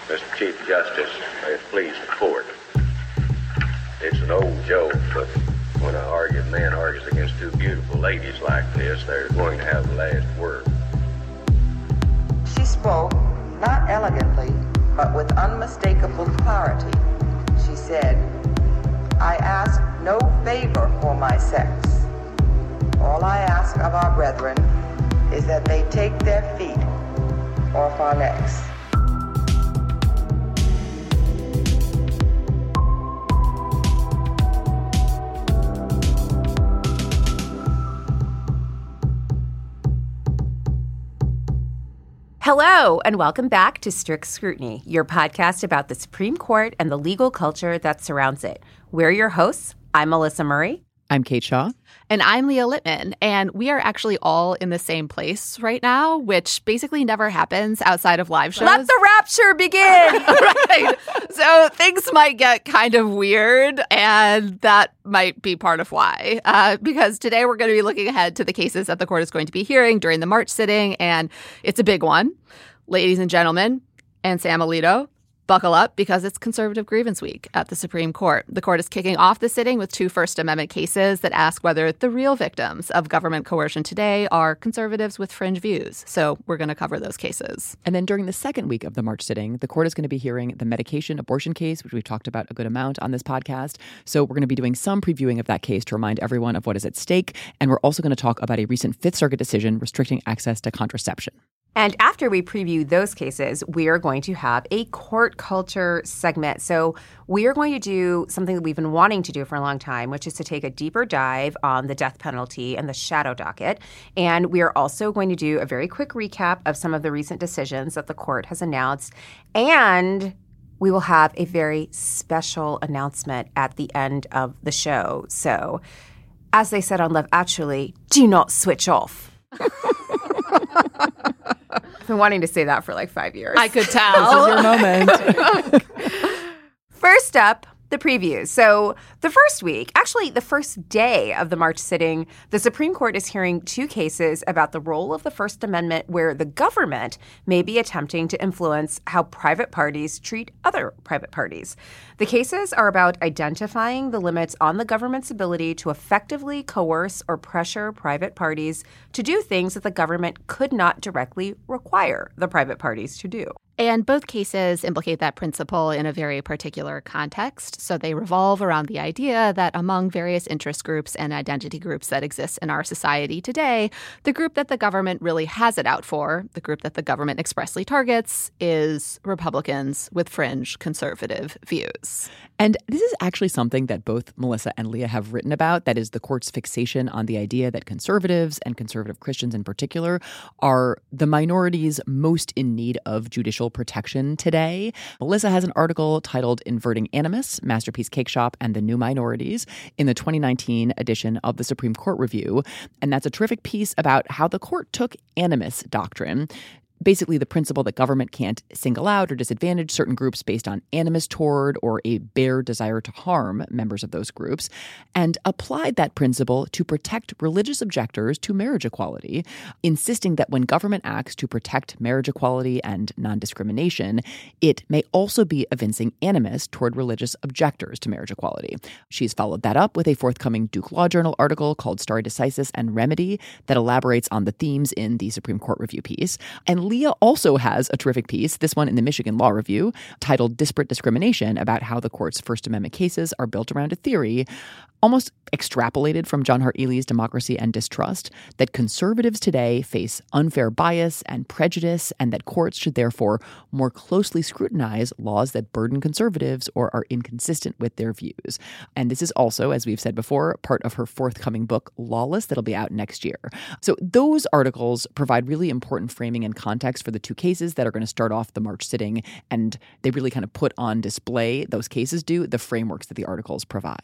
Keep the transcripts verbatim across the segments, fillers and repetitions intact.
Mister Chief Justice, may it please the court. It's an old joke, but when an arguing man argues against two beautiful ladies like this, they're going to have the last word. She spoke, not elegantly, but with unmistakable clarity. She said, "I ask no favor for my sex. All I ask of our brethren is that they take their feet off our necks." Hello, and welcome back to Strict Scrutiny, your podcast about the Supreme Court and the legal culture that surrounds it. We're your hosts. I'm Melissa Murray. I'm Kate Shaw. And I'm Leah Littman. And we are actually all in the same place right now, which basically never happens outside of live shows. Let the rapture begin! Right. So things might get kind of weird, and that might be part of why. Uh, because today we're going to be looking ahead to the cases that the court is going to be hearing during the March sitting, and it's a big one. Ladies and gentlemen, and Sam Alito, buckle up because it's Conservative Grievance Week at the Supreme Court. The court is kicking off the sitting with two First Amendment cases that ask whether the real victims of government coercion today are conservatives with fringe views. So we're going to cover those cases. And then during the second week of the March sitting, the court is going to be hearing the medication abortion case, which we've talked about a good amount on this podcast. So we're going to be doing some previewing of that case to remind everyone of what is at stake. And we're also going to talk about a recent Fifth Circuit decision restricting access to contraception. And after we preview those cases, we are going to have a court culture segment. So we are going to do something that we've been wanting to do for a long time, which is to take a deeper dive on the death penalty and the shadow docket. And we are also going to do a very quick recap of some of the recent decisions that the court has announced. And we will have a very special announcement at the end of the show. So as they said on Love Actually, do not switch off. I've been wanting to say that for like five years. I could tell. This is your moment. First up, the previews. So the first week, actually the first day of the March sitting, the Supreme Court is hearing two cases about the role of the First Amendment where the government may be attempting to influence how private parties treat other private parties. The cases are about identifying the limits on the government's ability to effectively coerce or pressure private parties to do things that the government could not directly require the private parties to do. And both cases implicate that principle in a very particular context. So they revolve around the idea that among various interest groups and identity groups that exist in our society today, the group that the government really has it out for, the group that the government expressly targets, is Republicans with fringe conservative views. And this is actually something that both Melissa and Leah have written about. That is the court's fixation on the idea that conservatives and conservative Christians in particular are the minorities most in need of judicial protection today. Melissa has an article titled Inverting Animus, Masterpiece Cake Shop and the New Minorities in the twenty nineteen edition of the Supreme Court Review. And that's a terrific piece about how the court took animus doctrine, basically the principle that government can't single out or disadvantage certain groups based on animus toward or a bare desire to harm members of those groups, and applied that principle to protect religious objectors to marriage equality, insisting that when government acts to protect marriage equality and non-discrimination, it may also be evincing animus toward religious objectors to marriage equality. She's followed that up with a forthcoming Duke Law Journal article called Stare Decisis and Remedy that elaborates on the themes in the Supreme Court Review piece. And Leah also has a terrific piece, this one in the Michigan Law Review, titled Disparate Discrimination, about how the court's First Amendment cases are built around a theory, almost extrapolated from John Hart Ely's Democracy and Distrust, that conservatives today face unfair bias and prejudice, and that courts should therefore more closely scrutinize laws that burden conservatives or are inconsistent with their views. And this is also, as we've said before, part of her forthcoming book, Lawless, that'll be out next year. So those articles provide really important framing and context for the two cases that are going to start off the March sitting, and they really kind of put on display, those cases do, the frameworks that the articles provide.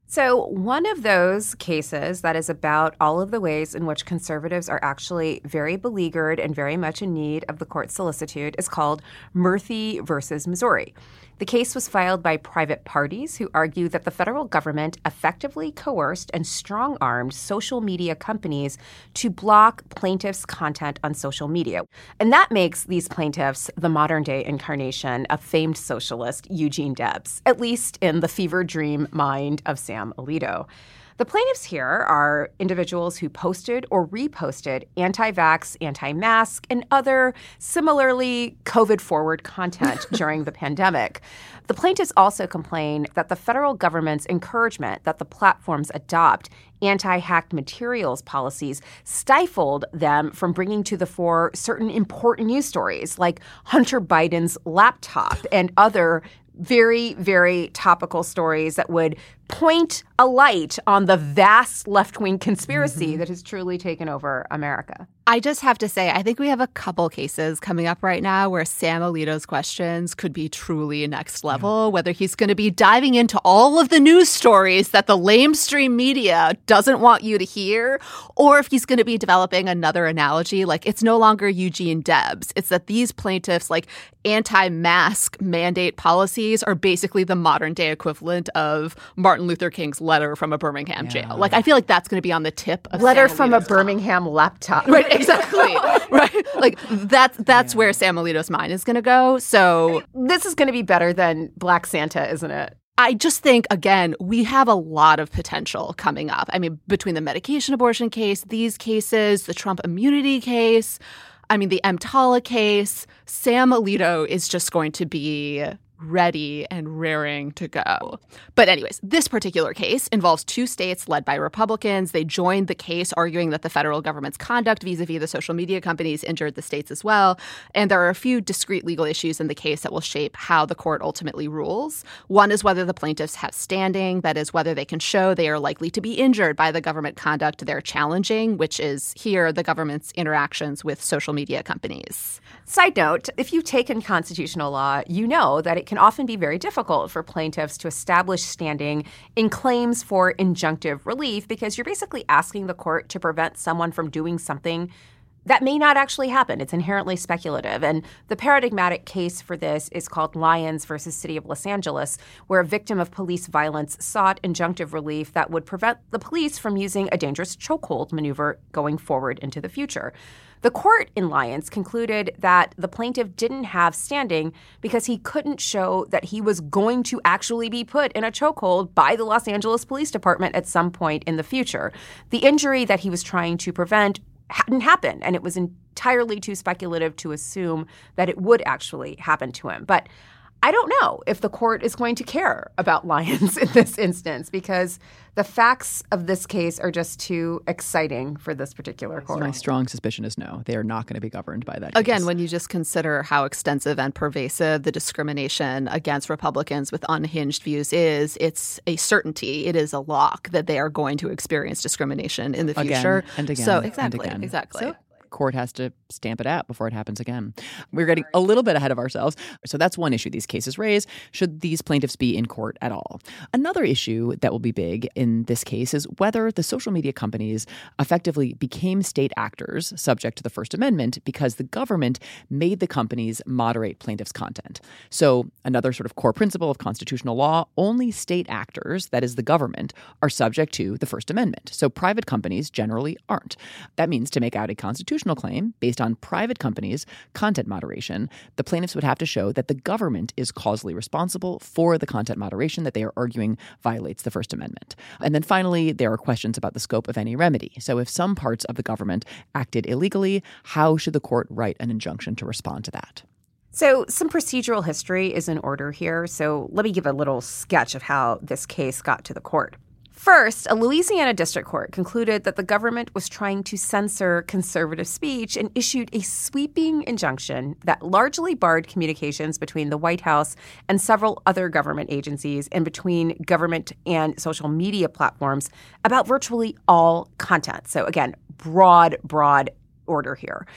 So one of those cases that is about all of the ways in which conservatives are actually very beleaguered and very much in need of the court's solicitude is called Murthy versus Missouri. The case was filed by private parties who argue that the federal government effectively coerced and strong-armed social media companies to block plaintiffs' content on social media. And that makes these plaintiffs the modern-day incarnation of famed socialist Eugene Debs, at least in the fever dream mind of Sam Alito. The plaintiffs here are individuals who posted or reposted anti-vax, anti-mask, and other similarly COVID-forward content during the pandemic. The plaintiffs also complain that the federal government's encouragement that the platforms adopt anti-hacked materials policies stifled them from bringing to the fore certain important news stories like Hunter Biden's laptop and other very, very topical stories that would point a light on the vast left-wing conspiracy mm-hmm. that has truly taken over America. I just have to say, I think we have a couple cases coming up right now where Sam Alito's questions could be truly next level, yeah. whether he's going to be diving into all of the news stories that the lamestream media doesn't want you to hear, or if he's going to be developing another analogy, like it's no longer Eugene Debs. It's that these plaintiffs, like anti-mask mandate policies are basically the modern-day equivalent of Martin Luther King's letter from a Birmingham yeah. jail. Like, I feel like that's going to be on the tip of letter Sam from Alito's a Birmingham tongue. laptop. Right, exactly. Right. Like, that's, that's yeah. where Sam Alito's mind is going to go. So this is going to be better than Black Santa, isn't it? I just think, again, we have a lot of potential coming up. I mean, between the medication abortion case, these cases, the Trump immunity case, I mean, the EMTALA case, Sam Alito is just going to be ready and raring to go. But anyways, this particular case involves two states led by Republicans. They joined the case arguing that the federal government's conduct vis-a-vis the social media companies injured the states as well. And there are a few discrete legal issues in the case that will shape how the court ultimately rules. One is whether the plaintiffs have standing, that is, whether they can show they are likely to be injured by the government conduct they're challenging, which is here the government's interactions with social media companies. Side note, if you've taken constitutional law, you know that it can often be very difficult for plaintiffs to establish standing in claims for injunctive relief because you're basically asking the court to prevent someone from doing something that may not actually happen. It's inherently speculative. And the paradigmatic case for this is called Lyons versus City of Los Angeles, where a victim of police violence sought injunctive relief that would prevent the police from using a dangerous chokehold maneuver going forward into the future. The court in Lyons concluded that the plaintiff didn't have standing because he couldn't show that he was going to actually be put in a chokehold by the Los Angeles Police Department at some point in the future. The injury that he was trying to prevent hadn't happened, and it was entirely too speculative to assume that it would actually happen to him. But I don't know if the court is going to care about Lyons in this instance because the facts of this case are just too exciting for this particular court. My strong suspicion is no. They are not going to be governed by that Again, case. when you just consider how extensive and pervasive the discrimination against Republicans with unhinged views is, it's a certainty, it is a lock that they are going to experience discrimination in the future. Again and again so, exactly, and again. Exactly. So, court has to stamp it out before it happens again. We're getting a little bit ahead of ourselves. So that's one issue these cases raise. Should these plaintiffs be in court at all? Another issue that will be big in this case is whether the social media companies effectively became state actors subject to the First Amendment because the government made the companies moderate plaintiffs' content. So another sort of core principle of constitutional law, only state actors, that is the government, are subject to the First Amendment. So private companies generally aren't. That means to make out a constitutional claim based on private companies' content moderation, the plaintiffs would have to show that the government is causally responsible for the content moderation that they are arguing violates the First Amendment. And then finally, there are questions about the scope of any remedy. So if some parts of the government acted illegally, how should the court write an injunction to respond to that? So some procedural history is in order here. So let me give a little sketch of how this case got to the court. First, a Louisiana district court concluded that the government was trying to censor conservative speech and issued a sweeping injunction that largely barred communications between the White House and several other government agencies and between government and social media platforms about virtually all content. So again, broad, broad order here.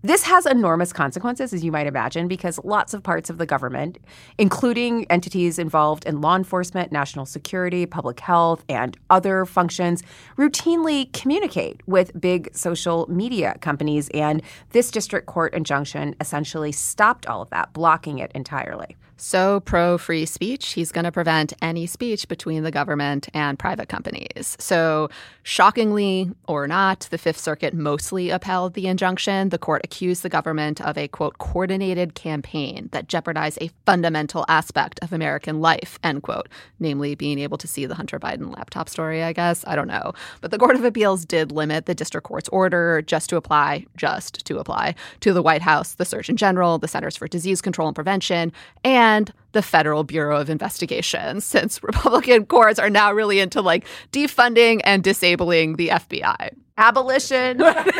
This has enormous consequences, as you might imagine, because lots of parts of the government, including entities involved in law enforcement, national security, public health, and other functions, routinely communicate with big social media companies. And this district court injunction essentially stopped all of that, blocking it entirely. So pro-free speech, he's going to prevent any speech between the government and private companies. So shockingly or not, the Fifth Circuit mostly upheld the injunction. The court accused the government of a, quote, coordinated campaign that jeopardized a fundamental aspect of American life, end quote, namely being able to see the Hunter Biden laptop story, I guess. I don't know. But the Court of Appeals did limit the district court's order just to apply, just to apply, to the White House, the Surgeon General, the Centers for Disease Control and Prevention, and and the Federal Bureau of Investigation, since Republican courts are now really into like defunding and disabling the F B I. Abolition.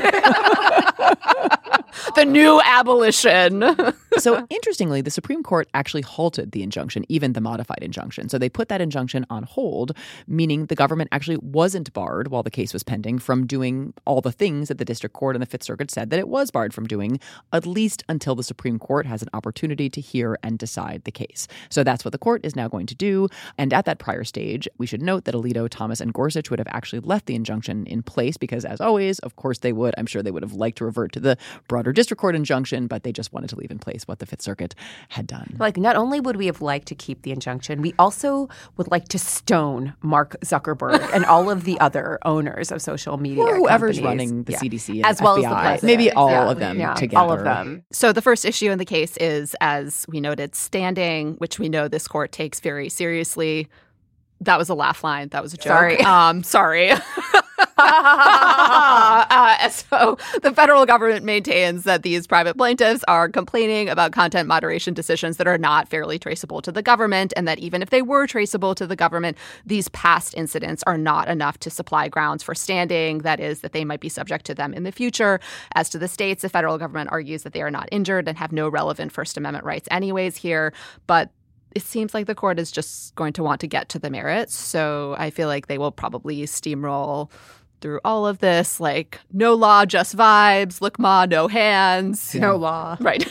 The new abolition. So interestingly, the Supreme Court actually halted the injunction, even the modified injunction. So they put that injunction on hold, meaning the government actually wasn't barred while the case was pending from doing all the things that the district court and the Fifth Circuit said that it was barred from doing, at least until the Supreme Court has an opportunity to hear and decide the case. So that's what the court is now going to do. And at that prior stage, we should note that Alito, Thomas, and Gorsuch would have actually left the injunction in place because, as always, of course they would. I'm sure they would have liked to revert to the broader district court injunction, but they just wanted to leave in place what the Fifth Circuit had done. Like, not only would we have liked to keep the injunction, we also would like to stone Mark Zuckerberg and all of the other owners of social media or whoever's companies. running the yeah. C D C and as well F B I. as the president. Maybe all yeah. of them yeah. together. All of them. So the first issue in the case is, as we noted, standing, which we know this court takes very seriously. That was a laugh line. That was a joke. Sorry. Um, sorry. uh, so the federal government maintains that these private plaintiffs are complaining about content moderation decisions that are not fairly traceable to the government, and that even if they were traceable to the government, these past incidents are not enough to supply grounds for standing. That is, that they might be subject to them in the future. As to the states, the federal government argues that they are not injured and have no relevant First Amendment rights anyways here. But it seems like the court is just going to want to get to the merits. So I feel like they will probably steamroll through all of this, like, no law, just vibes, look, ma, no hands. No law. Right.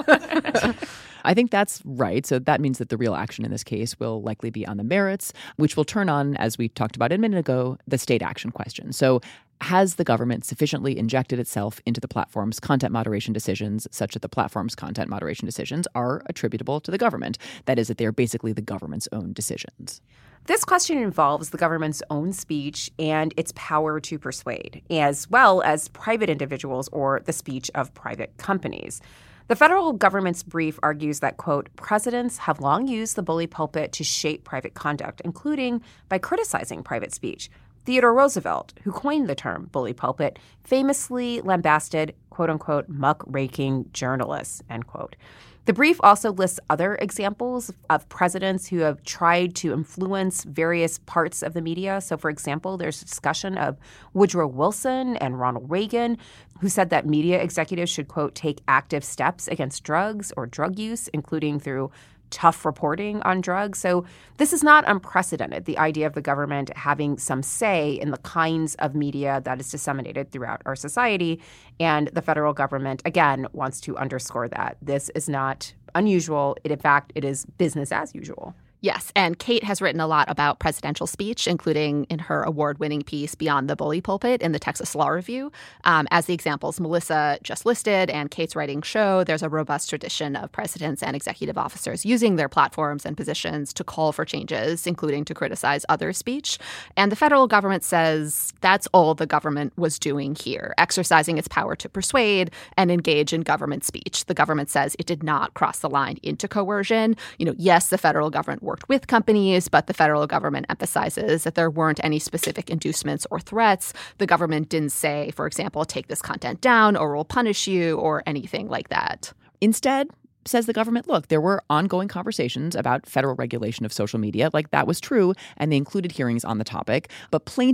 I think that's right. So that means that the real action in this case will likely be on the merits, which will turn on, as we talked about a minute ago, the state action question. So has the government sufficiently injected itself into the platform's content moderation decisions such that the platform's content moderation decisions are attributable to the government? That is, that they're basically the government's own decisions. This question involves the government's own speech and its power to persuade, as well as private individuals or the speech of private companies. The federal government's brief argues that, quote, presidents have long used the bully pulpit to shape private conduct, including by criticizing private speech. Theodore Roosevelt, who coined the term bully pulpit, famously lambasted, quote unquote, muckraking journalists, end quote. The brief also lists other examples of presidents who have tried to influence various parts of the media. So, for example, there's a discussion of Woodrow Wilson and Ronald Reagan, who said that media executives should, quote, take active steps against drugs or drug use, including through tough reporting on drugs. So this is not unprecedented, the idea of the government having some say in the kinds of media that is disseminated throughout our society. And the federal government, again, wants to underscore that. This is not unusual. It, in fact, it is business as usual. Yes, and Kate has written a lot about presidential speech, including in her award-winning piece Beyond the Bully Pulpit in the Texas Law Review. Um, as the examples Melissa just listed and Kate's writing show, there's a robust tradition of presidents and executive officers using their platforms and positions to call for changes, including to criticize other speech. And the federal government says that's all the government was doing here, exercising its power to persuade and engage in government speech. The government says it did not cross the line into coercion. You know, yes, the federal government worked with companies, but the federal government emphasizes that there weren't any specific inducements or threats. The government didn't say, for example, take this content down or we'll punish you or anything like that. Instead, says the government, look, there were ongoing conversations about federal regulation of social media. Like, that was true, and they included hearings on the topic. But plaintiffs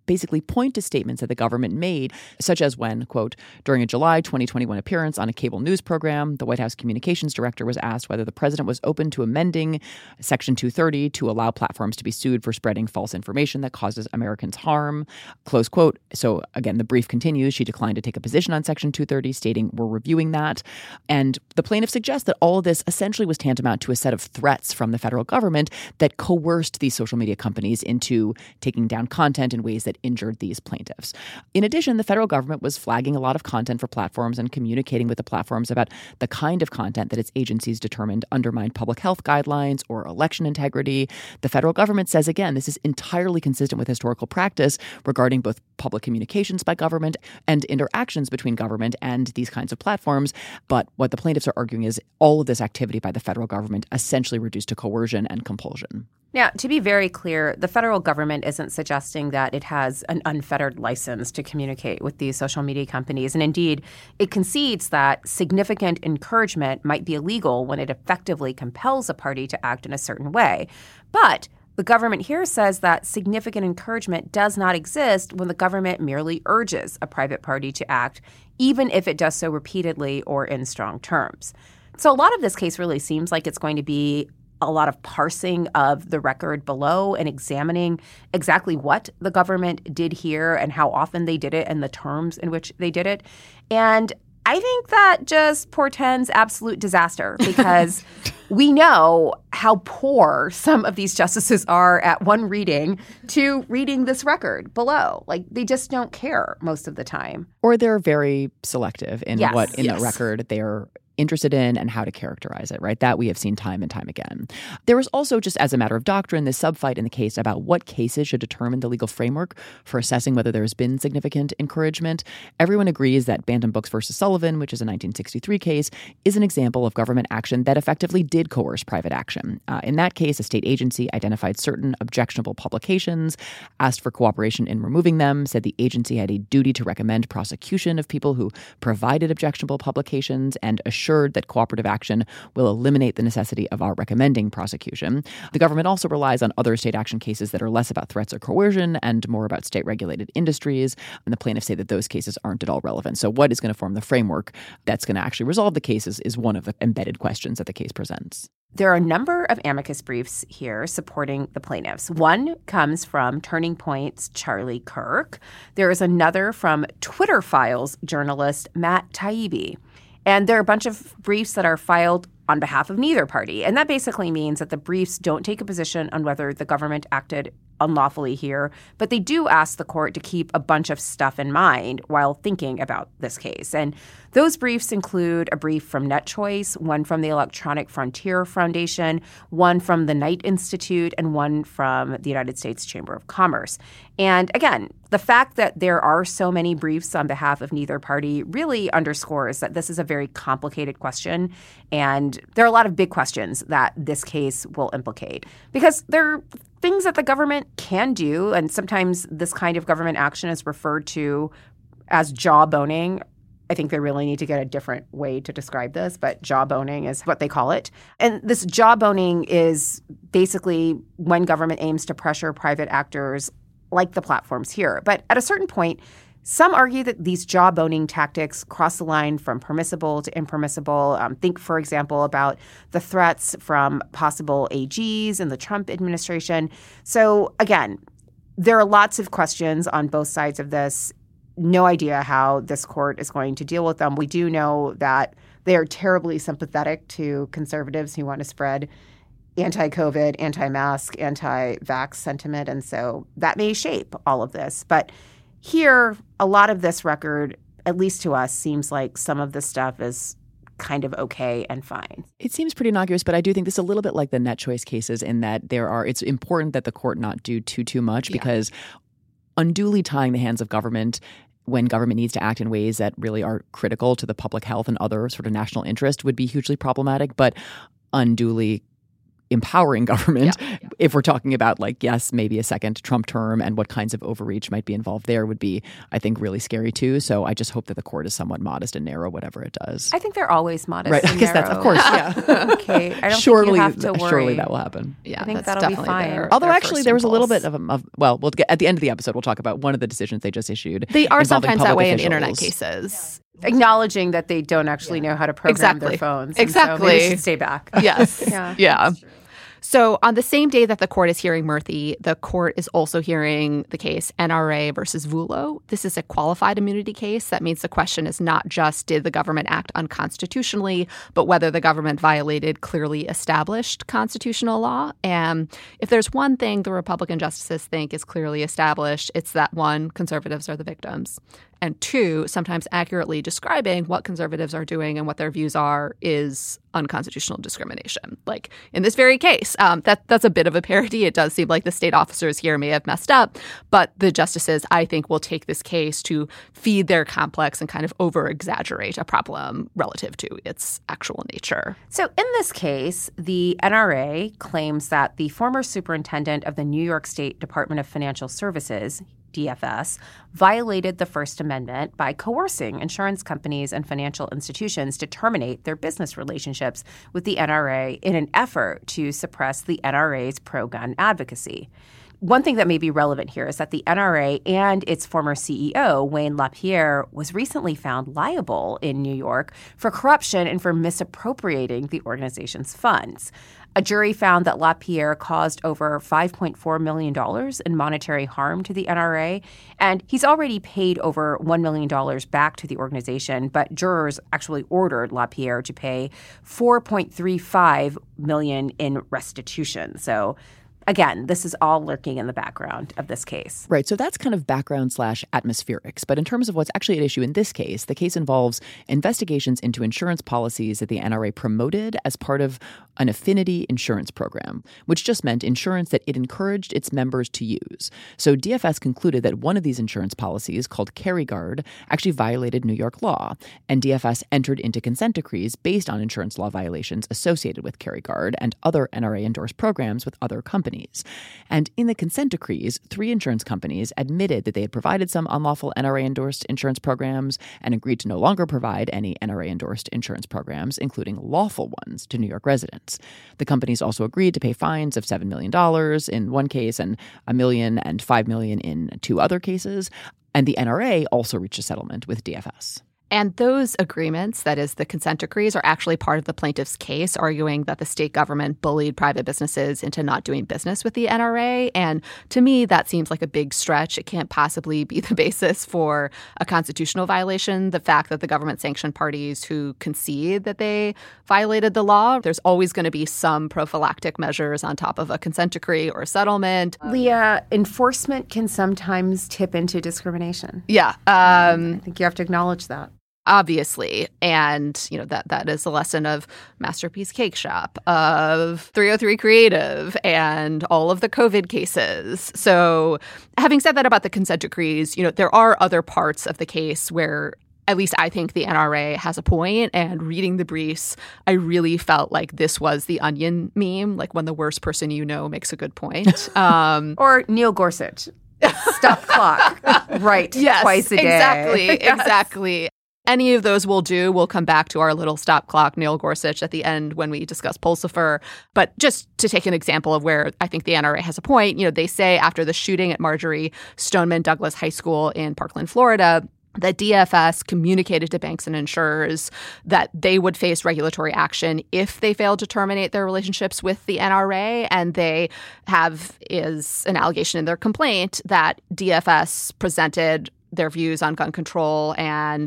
basically point to statements that the government made, such as when, quote, during a July twenty twenty-one appearance on a cable news program, the White House communications director was asked whether the president was open to amending Section two thirty to allow platforms to be sued for spreading false information that causes Americans harm, close quote. So again, the brief continues. She declined to take a position on Section two thirty, stating we're reviewing that. And the plaintiff suggests that all of this essentially was tantamount to a set of threats from the federal government that coerced these social media companies into taking down content in ways that injured these plaintiffs. In addition, the federal government was flagging a lot of content for platforms and communicating with the platforms about the kind of content that its agencies determined undermined public health guidelines or election integrity. The federal government says, again, this is entirely consistent with historical practice regarding both public communications by government and interactions between government and these kinds of platforms. But what the plaintiffs are arguing is all of this activity by the federal government essentially reduced to coercion and compulsion. Now, to be very clear, the federal government isn't suggesting that it has an unfettered license to communicate with these social media companies. And indeed, it concedes that significant encouragement might be illegal when it effectively compels a party to act in a certain way. But the government here says that significant encouragement does not exist when the government merely urges a private party to act, even if it does so repeatedly or in strong terms. So a lot of this case really seems like it's going to be a lot of parsing of the record below and examining exactly what the government did here and how often they did it and the terms in which they did it. And I think that just portends absolute disaster because we know how poor some of these justices are at one reading to reading this record below. Like, they just don't care most of the time. Or they're very selective in yes. what in yes. the record they're interested in and how to characterize it, right? That we have seen time and time again. There was also, just as a matter of doctrine, this subfight in the case about what cases should determine the legal framework for assessing whether there's been significant encouragement. Everyone agrees that Bantam Books versus Sullivan, which is a nineteen sixty-three case, is an example of government action that effectively did coerce private action. Uh, in that case, a state agency identified certain objectionable publications, asked for cooperation in removing them, said the agency had a duty to recommend prosecution of people who provided objectionable publications, and assured that cooperative action will eliminate the necessity of our recommending prosecution. The government also relies on other state action cases that are less about threats or coercion and more about state-regulated industries. And the plaintiffs say that those cases aren't at all relevant. So what is going to form the framework that's going to actually resolve the cases is one of the embedded questions that the case presents. There are a number of amicus briefs here supporting the plaintiffs. One comes from Turning Point's Charlie Kirk. There is another from Twitter Files journalist Matt Taibbi. And there are a bunch of briefs that are filed on behalf of neither party. And that basically means that the briefs don't take a position on whether the government acted unlawfully here, but they do ask the court to keep a bunch of stuff in mind while thinking about this case. And those briefs include a brief from NetChoice, one from the Electronic Frontier Foundation, one from the Knight Institute, and one from the United States Chamber of Commerce. And again, the fact that there are so many briefs on behalf of neither party really underscores that this is a very complicated question. And there are a lot of big questions that this case will implicate because there are things that the government can do. And sometimes this kind of government action is referred to as jawboning. I think they really need to get a different way to describe this, but jawboning is what they call it. And this jawboning is basically when government aims to pressure private actors like the platforms here. But at a certain point, some argue that these jawboning tactics cross the line from permissible to impermissible. Um, think, for example, about the threats from possible A Gs in the Trump administration. So again, there are lots of questions on both sides of this. No idea how this court is going to deal with them. We do know that they are terribly sympathetic to conservatives who want to spread anti-COVID, anti-mask, anti-vax sentiment. And so that may shape all of this. But here, a lot of this record, at least to us, seems like some of this stuff is kind of okay and fine. It seems pretty innocuous, but I do think this is a little bit like the NetChoice cases in that there are, it's important that the court not do too, too much Yeah. because unduly tying the hands of government when government needs to act in ways that really are critical to the public health and other sort of national interest would be hugely problematic, but unduly empowering government Yeah. if we're talking about, like, yes, maybe a second Trump term and what kinds of overreach might be involved there would be, I think, really scary too. So I just hope that the court is somewhat modest and narrow, whatever it does. I think they're always modest right. and I guess narrow. that's, of course, yeah. Okay. I don't surely, think you have to worry. Surely that will happen. Yeah, I think that's that'll be definitely fine. their- Although their actually first there was a little impulse. bit of, a, of well, we'll get at the end of the episode, we'll talk about one of the decisions they just issued. They are involving sometimes that public way in officials. internet cases. Acknowledging that they don't actually know how to program Exactly. their phones. Exactly. And so maybe they should stay back. Yes. Yeah. Yeah. So on the same day that the court is hearing Murthy, the court is also hearing the case N R A versus Vullo. This is a qualified immunity case. That means the question is not just did the government act unconstitutionally, but whether the government violated clearly established constitutional law. And if there's one thing the Republican justices think is clearly established, it's that, one, conservatives are the victims. And two, sometimes accurately describing what conservatives are doing and what their views are is unconstitutional discrimination. Like in this very case, um, that that's a bit of a parody. It does seem like the state officers here may have messed up, but the justices, I think, will take this case to feed their complex and kind of over-exaggerate a problem relative to its actual nature. So in this case, the N R A claims that the former superintendent of the New York State Department of Financial Services, D F S, violated the First Amendment by coercing insurance companies and financial institutions to terminate their business relationships with the N R A in an effort to suppress the N R A's pro-gun advocacy. One thing that may be relevant here is that the N R A and its former C E O, Wayne LaPierre, was recently found liable in New York for corruption and for misappropriating the organization's funds. A jury found that LaPierre caused over five point four million dollars in monetary harm to the N R A, and he's already paid over one million dollars back to the organization, but jurors actually ordered LaPierre to pay four point three five million dollars in restitution. So again, this is all lurking in the background of this case. Right. So that's kind of background slash atmospherics. But in terms of what's actually at issue in this case, the case involves investigations into insurance policies that the N R A promoted as part of an affinity insurance program, which just meant insurance that it encouraged its members to use. So D F S concluded that one of these insurance policies, called CarryGuard, actually violated New York law. And D F S entered into consent decrees based on insurance law violations associated with CarryGuard and other N R A-endorsed programs with other companies. And in the consent decrees, three insurance companies admitted that they had provided some unlawful N R A-endorsed insurance programs and agreed to no longer provide any N R A-endorsed insurance programs, including lawful ones, to New York residents. The companies also agreed to pay fines of seven million dollars in one case and a million and five million dollars in two other cases. And the N R A also reached a settlement with D F S. And those agreements, that is the consent decrees, are actually part of the plaintiff's case, arguing that the state government bullied private businesses into not doing business with the N R A. And to me, that seems like a big stretch. It can't possibly be the basis for a constitutional violation. The fact that the government-sanctioned parties who concede that they violated the law, there's always going to be some prophylactic measures on top of a consent decree or a settlement. Leah, enforcement can sometimes tip into discrimination. Yeah. Um, I think you have to acknowledge that. Obviously. And, you know, that that is a lesson of Masterpiece Cake Shop, of three oh three Creative, and all of the COVID cases. So having said that about the consent decrees, you know, there are other parts of the case where at least I think the N R A has a point. And reading the briefs, I really felt like this was the Onion meme, like when the worst person you know makes a good point. Um, or Neil Gorsuch. Stop clock. Right. Yes, twice a day. Exactly. Yes. Exactly. Any of those will do. We'll come back to our little stop clock, Neil Gorsuch, at the end when we discuss Pulsifer. But just to take an example of where I think the N R A has a point, you know, they say after the shooting at Marjorie Stoneman Douglas High School in Parkland, Florida, that D F S communicated to banks and insurers that they would face regulatory action if they failed to terminate their relationships with the N R A. And they have, is an allegation in their complaint, that D F S presented their views on gun control and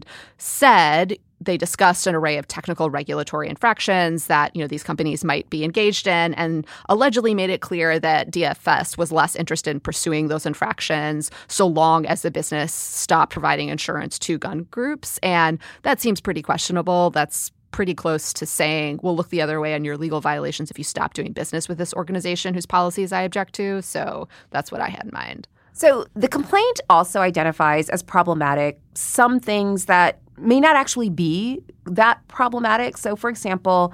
said they discussed an array of technical regulatory infractions that, you know, these companies might be engaged in, and allegedly made it clear that D F S was less interested in pursuing those infractions so long as the business stopped providing insurance to gun groups. And that seems pretty questionable. That's pretty close to saying, we'll look the other way on your legal violations if you stop doing business with this organization whose policies I object to. So that's what I had in mind. So the complaint also identifies as problematic some things that may not actually be that problematic. So, for example,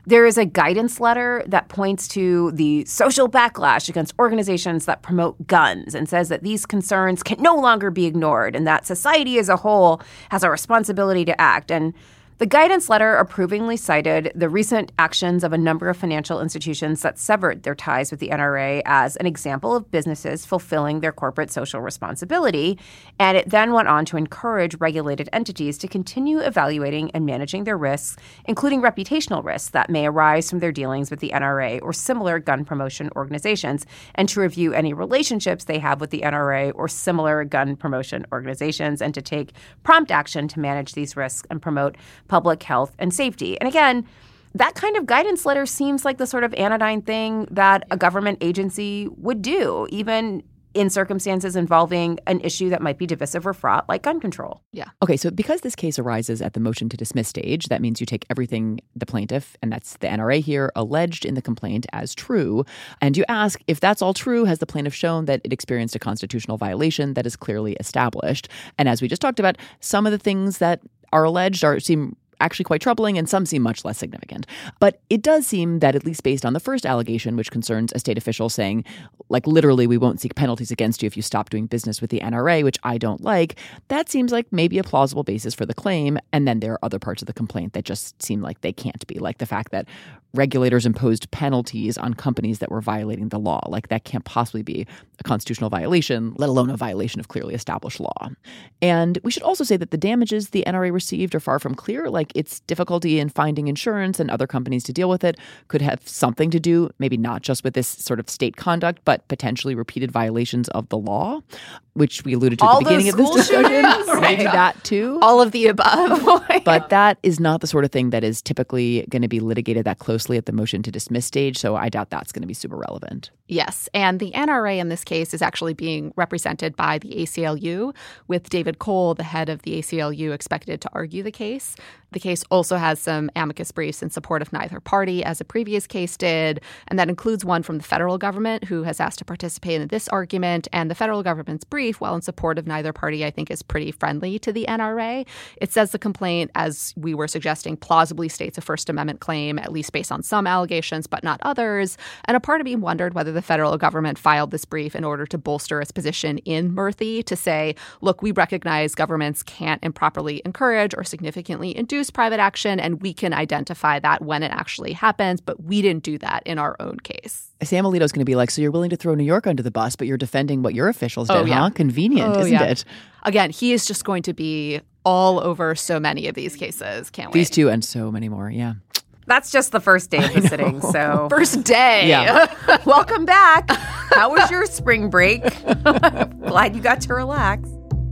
There is a guidance letter that points to the social backlash against organizations that promote guns and says that these concerns can no longer be ignored and that society as a whole has a responsibility to act. And the guidance letter approvingly cited the recent actions of a number of financial institutions that severed their ties with the N R A as an example of businesses fulfilling their corporate social responsibility. And it then went on to encourage regulated entities to continue evaluating and managing their risks, including reputational risks that may arise from their dealings with the N R A or similar gun promotion organizations, and to review any relationships they have with the N R A or similar gun promotion organizations, and to take prompt action to manage these risks and promote public health and safety. And again, that kind of guidance letter seems like the sort of anodyne thing that a government agency would do, even in circumstances involving an issue that might be divisive or fraught, like gun control. Yeah. Okay, so because this case arises at the motion to dismiss stage, that means you take everything the plaintiff, and that's the N R A here, alleged in the complaint as true, and you ask, if that's all true, has the plaintiff shown that it experienced a constitutional violation that is clearly established? And as we just talked about, some of the things that are alleged are seem actually quite troubling, and some seem much less significant. But it does seem that, at least based on the first allegation, which concerns a state official saying, like, literally, we won't seek penalties against you if you stop doing business with the N R A, which I don't like, that seems like maybe a plausible basis for the claim. And then there are other parts of the complaint that just seem like they can't be, like the fact that regulators imposed penalties on companies that were violating the law. Like, that can't possibly be a constitutional violation, let alone a violation of clearly established law. And we should also say that the damages the N R A received are far from clear. Like, its difficulty in finding insurance and other companies to deal with it could have something to do, maybe not just with this sort of state conduct, but potentially repeated violations of the law, which we alluded to All at the beginning of this discussion. Maybe that too. All of the above. But that is not the sort of thing that is typically going to be litigated that closely at the motion to dismiss stage, so I doubt that's going to be super relevant. Yes, and the N R A in this case is actually being represented by the A C L U, with David Cole, the head of the A C L U, expected to argue the case. The case also has some amicus briefs in support of neither party, as a previous case did, and that includes one from the federal government, who has asked to participate in this argument. And the federal government's brief, while in support of neither party, I think is pretty friendly to the N R A. It says the complaint, as we were suggesting, plausibly states a First Amendment claim, at least based on some allegations, but not others. And a part of me wondered whether the federal government filed this brief in order to bolster its position in Murthy, to say, look, we recognize governments can't improperly encourage or significantly induce private action, and we can identify that when it actually happens, but we didn't do that in our own case. Sam Alito's going to be like, so you're willing to throw New York under the bus, but you're defending what your officials did, oh, yeah. huh? Convenient, oh, isn't yeah. it? Again, he is just going to be all over so many of these cases. Can't wait. These two and so many more, yeah. That's just the first day of the sitting, so... First day. Yeah. Welcome back. How was your spring break? Glad you got to relax.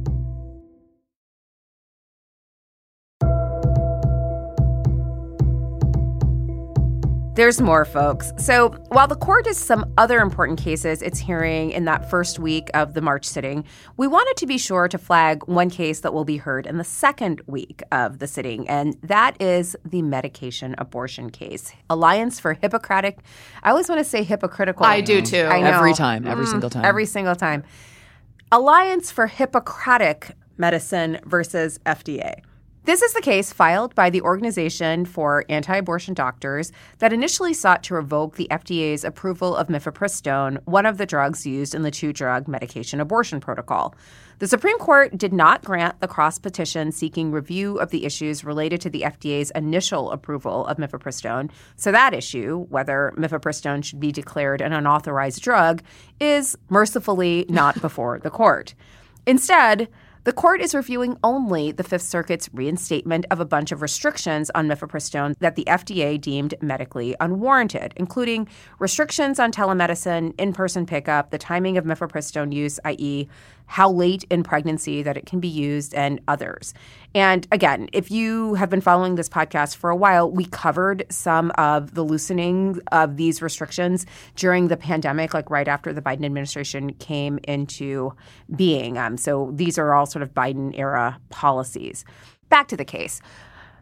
There's more, folks. So while the court has some other important cases it's hearing in that first week of the March sitting, we wanted to be sure to flag one case that will be heard in the second week of the sitting, and that is the medication abortion case. Alliance for Hippocratic, I always want to say hypocritical. I do too. I know. Every time, every Mm, single time. Every single time. Alliance for Hippocratic Medicine versus F D A. This is the case filed by the Organization for Anti-Abortion Doctors that initially sought to revoke the F D A's approval of mifepristone, one of the drugs used in the two-drug medication abortion protocol. The Supreme Court did not grant the cross-petition seeking review of the issues related to the F D A's initial approval of mifepristone, so that issue, whether mifepristone should be declared an unauthorized drug, is mercifully not before the court. Instead, the court is reviewing only the Fifth Circuit's reinstatement of a bunch of restrictions on mifepristone that the F D A deemed medically unwarranted, including restrictions on telemedicine, in-person pickup, the timing of mifepristone use, that is how late in pregnancy that it can be used, and others. And again, if you have been following this podcast for a while, we covered some of the loosening of these restrictions during the pandemic, like right after the Biden administration came into being. Um, so these are all sort of Biden-era policies. Back to the case.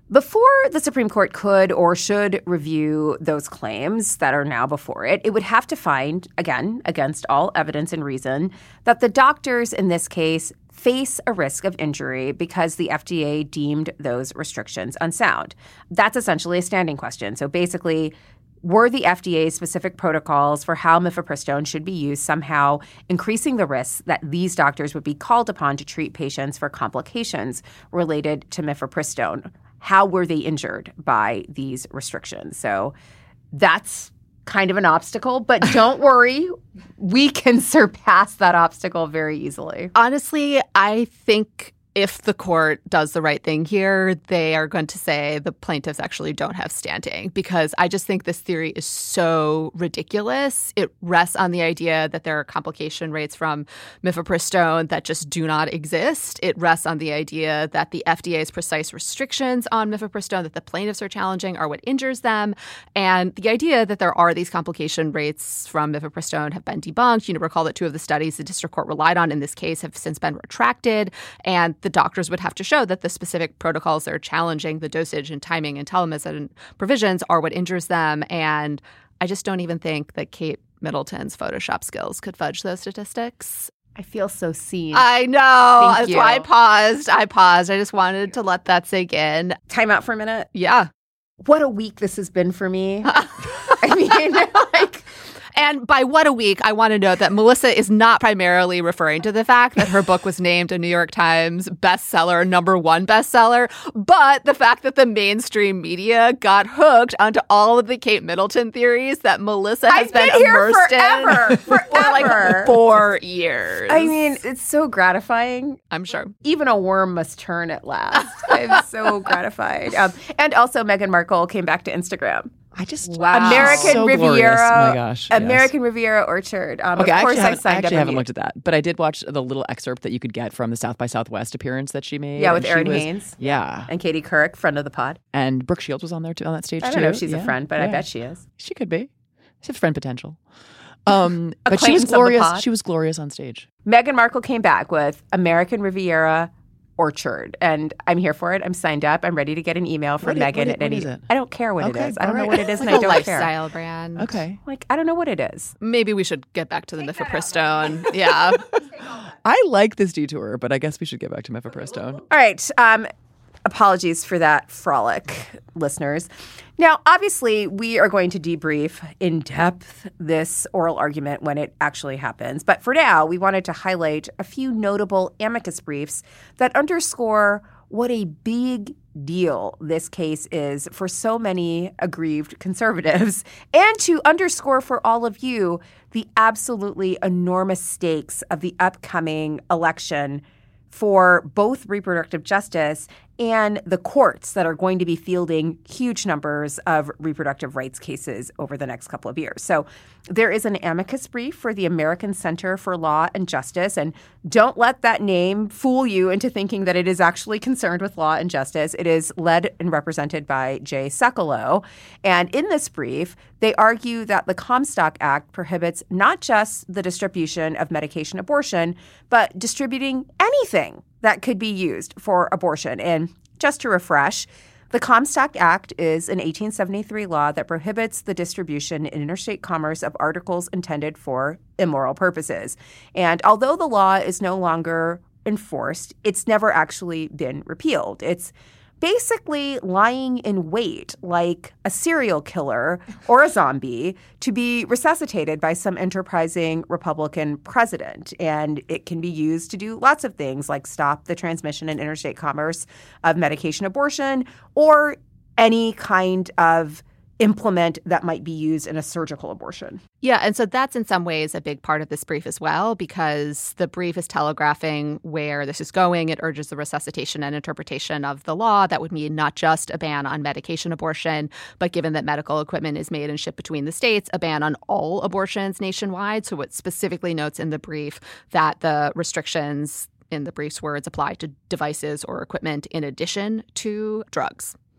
Before the Supreme Court could or should review those claims that are now before it, it would have to find, again, against all evidence and reason, that the doctors in this case face a risk of injury because the F D A deemed those restrictions unsound. That's essentially a standing question. So basically, were the F D A's specific protocols for how mifepristone should be used somehow increasing the risks that these doctors would be called upon to treat patients for complications related to mifepristone? How were they injured by these restrictions? So that's kind of an obstacle, but don't worry, we can surpass that obstacle very easily. Honestly, I think if the court does the right thing here, they are going to say the plaintiffs actually don't have standing, because I just think this theory is so ridiculous. It rests on the idea that there are complication rates from mifepristone that just do not exist. It rests on the idea that the F D A's precise restrictions on mifepristone that the plaintiffs are challenging are what injures them. And the idea that there are these complication rates from mifepristone have been debunked. You know, recall that two of the studies the district court relied on in this case have since been retracted. And the doctors would have to show that the specific protocols that are challenging the dosage and timing and telemedicine provisions are what injures them. And I just don't even think that Kate Middleton's Photoshop skills could fudge those statistics. I feel so seen. I know. Thank That's you. why I paused. I paused. I just wanted to let that sink in. Time out for a minute. Yeah. What a week this has been for me. I mean, like... And by what a week, I want to note that Melissa is not primarily referring to the fact that her book was named a New York Times bestseller, number one bestseller, but the fact that the mainstream media got hooked onto all of the Kate Middleton theories that Melissa has I've been, been here immersed forever, in forever. for like four years. I mean, it's so gratifying. I'm sure. Even a worm must turn at last. I'm so gratified. Um, and also, Meghan Markle came back to Instagram. I just Wow. American so Riviera. glorious. Oh my gosh. yes. American Riviera Orchard. Um, Okay, of I course, actually, I haven't, I signed actually up. haven't looked at that, but I did watch the little excerpt that you could get from the South by Southwest appearance that she made. Yeah, with and she Erin was- Haynes. Yeah, And Katie Couric, friend of the pod. and Brooke Shields was on there too, on that stage I too. don't know if she's Yeah, a friend, but I yeah. bet she is. She could be. She has friend potential. Um, but she was Acquaintance of the glorious. pod. She was glorious on stage. Meghan Markle came back with American Riviera Orchard, and I'm here for it. I'm signed up. I'm ready to get an email from What i- Megan what i- at what any. is it? I don't care what Okay, it is. I don't all know right. what it is, and Like I a don't lifestyle brand. care. Okay. Like I don't know what it is. Maybe we should get back to the mifepristone. Yeah. I like this detour, but I guess we should get back to mifepristone. All right. Um, apologies for that frolic, listeners. Now, obviously, we are going to debrief in depth this oral argument when it actually happens. But for now, we wanted to highlight a few notable amicus briefs that underscore what a big deal this case is for so many aggrieved conservatives, and to underscore for all of you the absolutely enormous stakes of the upcoming election for both reproductive justice and the courts that are going to be fielding huge numbers of reproductive rights cases over the next couple of years. So there is an amicus brief for the American Center for Law and Justice, and don't let that name fool you into thinking that it is actually concerned with law and justice. It is led and represented by Jay Sekulow. And in this brief, they argue that the Comstock Act prohibits not just the distribution of medication abortion, but distributing anything that could be used for abortion. And just to refresh, the Comstock Act is an eighteen seventy-three law that prohibits the distribution in interstate commerce of articles intended for immoral purposes. And although the law is no longer enforced, it's never actually been repealed. It's basically lying in wait like a serial killer or a zombie to be resuscitated by some enterprising Republican president. And it can be used to do lots of things like stop the transmission in interstate commerce of medication abortion or any kind of implement that might be used in a surgical abortion. Yeah, and so that's in some ways a big part of this brief as well, because the brief is telegraphing where this is going. It urges the resuscitation and interpretation of the law. That would mean not just a ban on medication abortion, but given that medical equipment is made and shipped between the states, a ban on all abortions nationwide. So it specifically notes in the brief that the restrictions in the brief's words apply to devices or equipment in addition to drugs.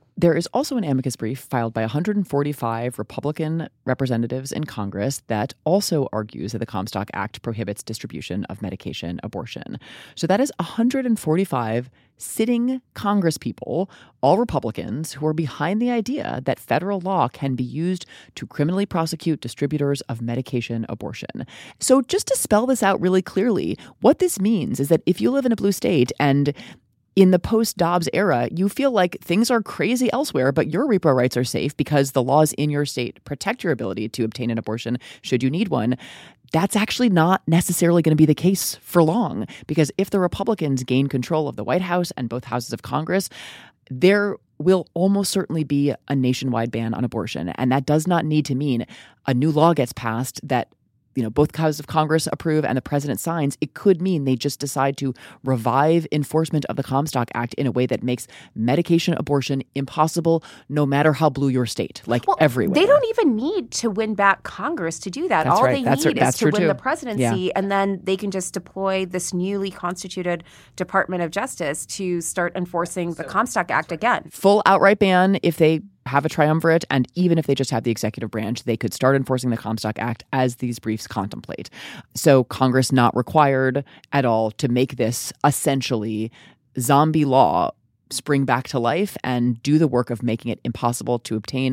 There is also an amicus brief filed by one hundred forty-five Republican representatives in Congress that also argues that the Comstock Act prohibits distribution of medication abortion. So that is one hundred forty-five sitting Congresspeople, all Republicans, who are behind the idea that federal law can be used to criminally prosecute distributors of medication abortion. So just to spell this out really clearly, what this means is that if you live in a blue state and in the post-Dobbs era, you feel like things are crazy elsewhere, but your repro rights are safe because the laws in your state protect your ability to obtain an abortion should you need one. That's actually not necessarily going to be the case for long, because if the Republicans gain control of the White House and both houses of Congress, there will almost certainly be a nationwide ban on abortion. And that does not need to mean a new law gets passed that you know, both houses of Congress approve and the president signs. It could mean they just decide to revive enforcement of the Comstock Act in a way that makes medication abortion impossible, no matter how blue your state, like well, everywhere. They don't even need to win back Congress to do that. That's All right. they That's need right. is to win too. the presidency, yeah. and then they can just deploy this newly constituted Department of Justice to start enforcing the Comstock Act again. Full outright ban if they have a triumvirate, and even if they just have the executive branch, they could start enforcing the Comstock Act as these briefs contemplate. So Congress not required at all to make this essentially zombie law spring back to life and do the work of making it impossible to obtain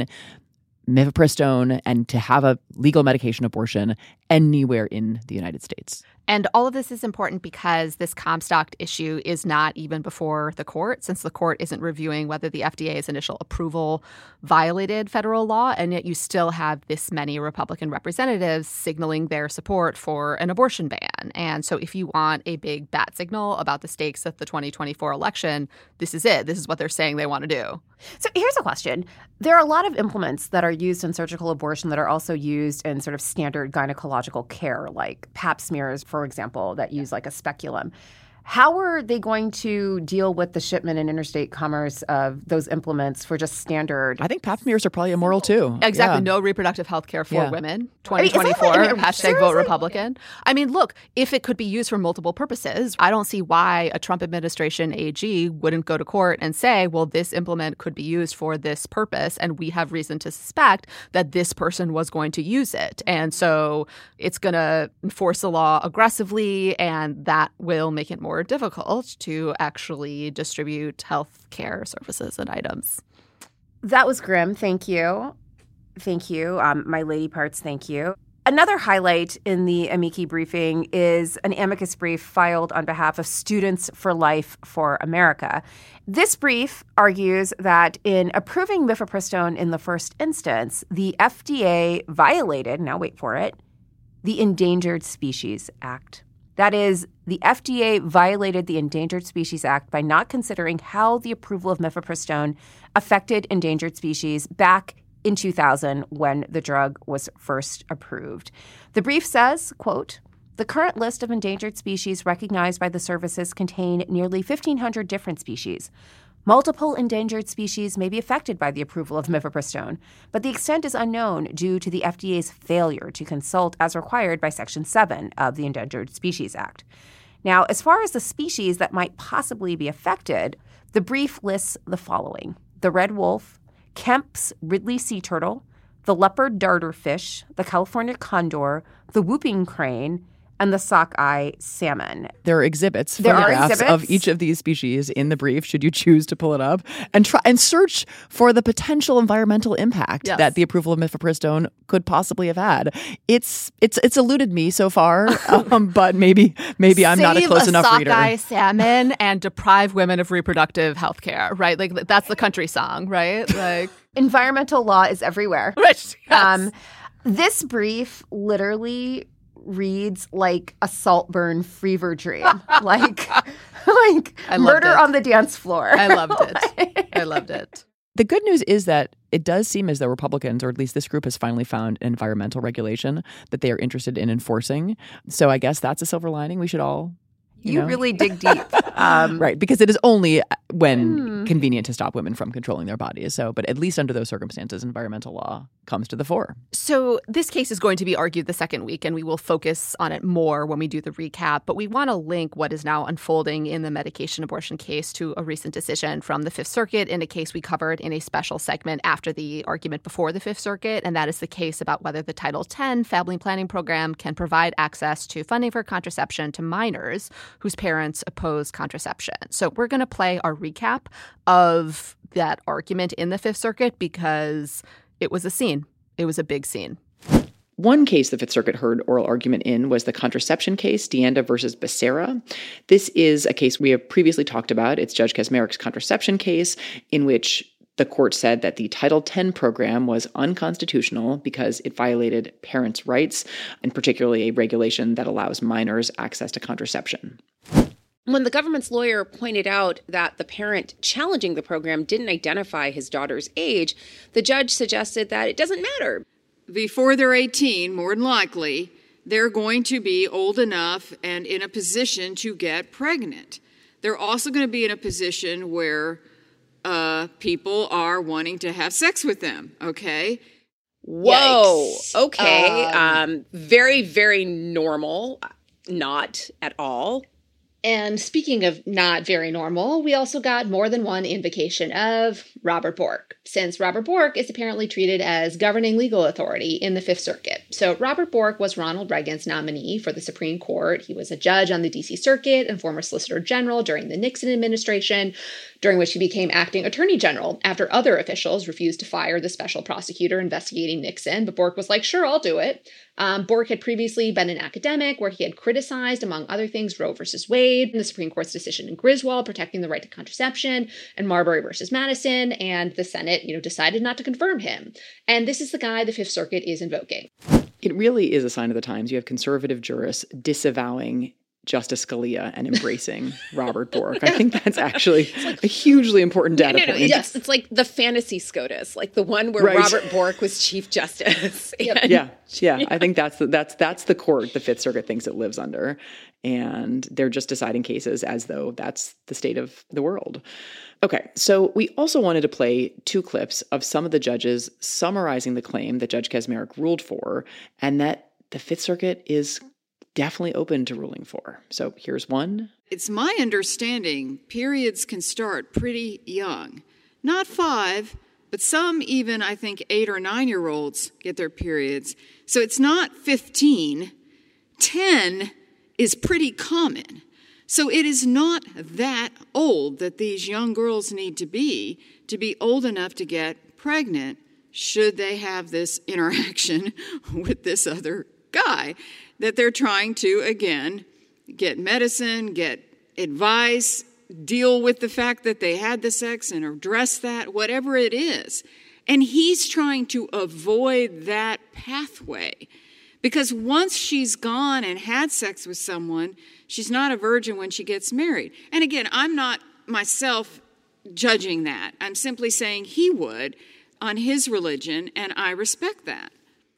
mifepristone and to have a legal medication abortion anywhere in the United States. And all of this is important because this Comstock issue is not even before the court, since the court isn't reviewing whether the F D A's initial approval violated federal law, and yet you still have this many Republican representatives signaling their support for an abortion ban. And so if you want a big bat signal about the stakes of the twenty twenty-four election, this is it. This is what they're saying they want to do. So here's a question. There are a lot of implements that are used in surgical abortion that are also used in sort of standard gynecological care, like pap smears, for example, that use like a speculum. How are they going to deal with the shipment and interstate commerce of those implements for just standard? I think pap smears are probably immoral too. Exactly. Yeah. No reproductive health care for Yeah. women. twenty twenty-four, I mean, is that like- hashtag seriously? vote Republican. I mean, look, if it could be used for multiple purposes, I don't see why a Trump administration A G wouldn't go to court and say, well, this implement could be used for this purpose, and we have reason to suspect that this person was going to use it. And so it's going to enforce the law aggressively, and that will make it more difficult to actually distribute health care services and items. That was grim. Thank you. Thank you. Um, my lady parts, thank you. Another highlight in the amici briefing is an amicus brief filed on behalf of Students for Life for America. This brief argues that in approving mifepristone in the first instance, the F D A violated, now wait for it, the Endangered Species Act. That is, the F D A violated the Endangered Species Act by not considering how the approval of mifepristone affected endangered species back in two thousand when the drug was first approved. The brief says, quote, the current list of endangered species recognized by the services contain nearly fifteen hundred different species. Multiple endangered species may be affected by the approval of mifepristone, but the extent is unknown due to the F D A's failure to consult as required by Section seven of the Endangered Species Act. Now, as far as the species that might possibly be affected, the brief lists the following: the red wolf, Kemp's Ridley sea turtle, the leopard darter fish, the California condor, the whooping crane, and the sockeye salmon. There are exhibits, There are photographs exhibits. of each of these species in the brief, should you choose to pull it up, and try and search for the potential environmental impact Yes. that the approval of mifepristone could possibly have had. It's it's it's eluded me so far, um, but maybe maybe I'm not a Save close enough sockeye reader. salmon and deprive women of reproductive health care, right? Like that's the country song, right? Like Environmental law is everywhere. Right. Yes. Um, this brief literally reads like a Saltburn fever dream, like like I loved murder it. on the dance floor. I loved it. I loved it. The good news is that it does seem as though Republicans, or at least this group, has finally found an environmental regulation that they are interested in enforcing. So I guess that's a silver lining we should all You, you know? really dig deep. Um, right, because it is only when hmm. convenient to stop women from controlling their bodies. So, but at least under those circumstances, environmental law comes to the fore. So this case is going to be argued the second week, and we will focus on it more when we do the recap. But we want to link what is now unfolding in the medication abortion case to a recent decision from the Fifth Circuit in a case we covered in a special segment after the argument before the Fifth Circuit, and that is the case about whether the Title ten Family Planning Program can provide access to funding for contraception to minors whose parents oppose contraception. So we're going to play our recap of that argument in the Fifth Circuit because it was a scene. It was a big scene. One case the Fifth Circuit heard oral argument in was the contraception case, DeAnda versus Becerra. This is a case we have previously talked about. It's Judge Kaczmarek's contraception case, in which the court said that the Title ten program was unconstitutional because it violated parents' rights, and particularly a regulation that allows minors access to contraception. When the government's lawyer pointed out that the parent challenging the program didn't identify his daughter's age, the judge suggested that it doesn't matter. Before they're eighteen, more than likely, they're going to be old enough and in a position to get pregnant. They're also going to be in a position where uh, people are wanting to have sex with them, okay? Whoa. Yikes. Okay. Um, Um, very, very normal. Not at all. And speaking of not very normal, we also got more than one invocation of Robert Bork, since Robert Bork is apparently treated as governing legal authority in the Fifth Circuit. So Robert Bork was Ronald Reagan's nominee for the Supreme Court. He was a judge on the D C Circuit and former Solicitor General during the Nixon administration, during which he became acting attorney general after other officials refused to fire the special prosecutor investigating Nixon. But Bork was like, sure, I'll do it. Um, Bork had previously been an academic where he had criticized, among other things, Roe versus Wade, and the Supreme Court's decision in Griswold protecting the right to contraception, and Marbury versus Madison, and the Senate, you know, decided not to confirm him. And this is the guy the Fifth Circuit is invoking. It really is a sign of the times. You have conservative jurists disavowing Justice Scalia and embracing Robert Bork. I think that's actually like, a hugely important data no, no, no, point. It's, it's like the fantasy SCOTUS, like the one where Right. Robert Bork was Chief Justice. Yep. And- Yeah, yeah. I think that's the, that's that's the court the Fifth Circuit thinks it lives under, and they're just deciding cases as though that's the state of the world. Okay, so we also wanted to play two clips of some of the judges summarizing the claim that Judge Kaczmarek ruled for, and that the Fifth Circuit is definitely open to ruling for. So here's one. It's my understanding periods can start pretty young. Not five, but some even, I think, eight or nine-year-olds get their periods. So it's not fifteen. ten is pretty common. So it is not that old that these young girls need to be to be old enough to get pregnant should they have this interaction with this other guy that they're trying to, again, get medicine, get advice, deal with the fact that they had the sex and address that, whatever it is. And he's trying to avoid that pathway. Because once she's gone and had sex with someone, she's not a virgin when she gets married. And again, I'm not myself judging that. I'm simply saying he would on his religion, and I respect that.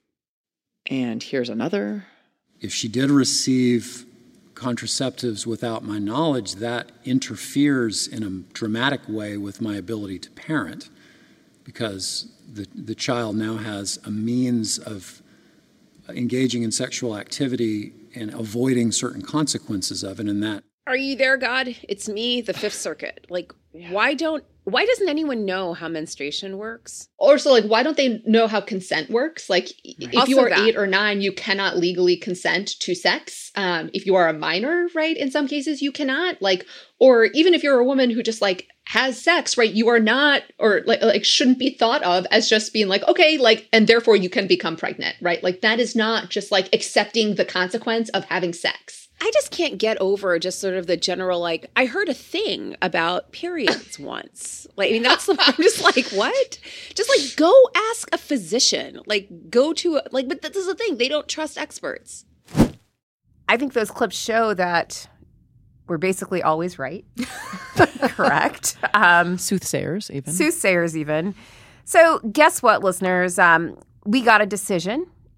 And here's another. If she did receive contraceptives without my knowledge, that interferes in a dramatic way with my ability to parent, because the, the child now has a means of engaging in sexual activity and avoiding certain consequences of it, and that. Are you there, God? It's me, the Fifth Circuit. Like, why don't, why doesn't anyone know how menstruation works? Or so, like, why don't they know how consent works? Like, if Also you are that. eight or nine, you cannot legally consent to sex. Um, if you are a minor, right, in some cases, you cannot. Like, or even if you're a woman who just, like, has sex, right, you are not, or, like, like shouldn't be thought of as just being like, okay, like, and therefore you can become pregnant, right? Like, that is not just, like, accepting the consequence of having sex. I just can't get over just sort of the general, like, I heard a thing about periods once. Like, I mean, that's the, I'm just like, what? Just like, go ask a physician. Like, go to, a, like, but this is the thing. They don't trust experts. I think those clips show that we're basically always right. Correct. Um, Soothsayers, even. Soothsayers, even. So guess what, listeners? Um, we got a decision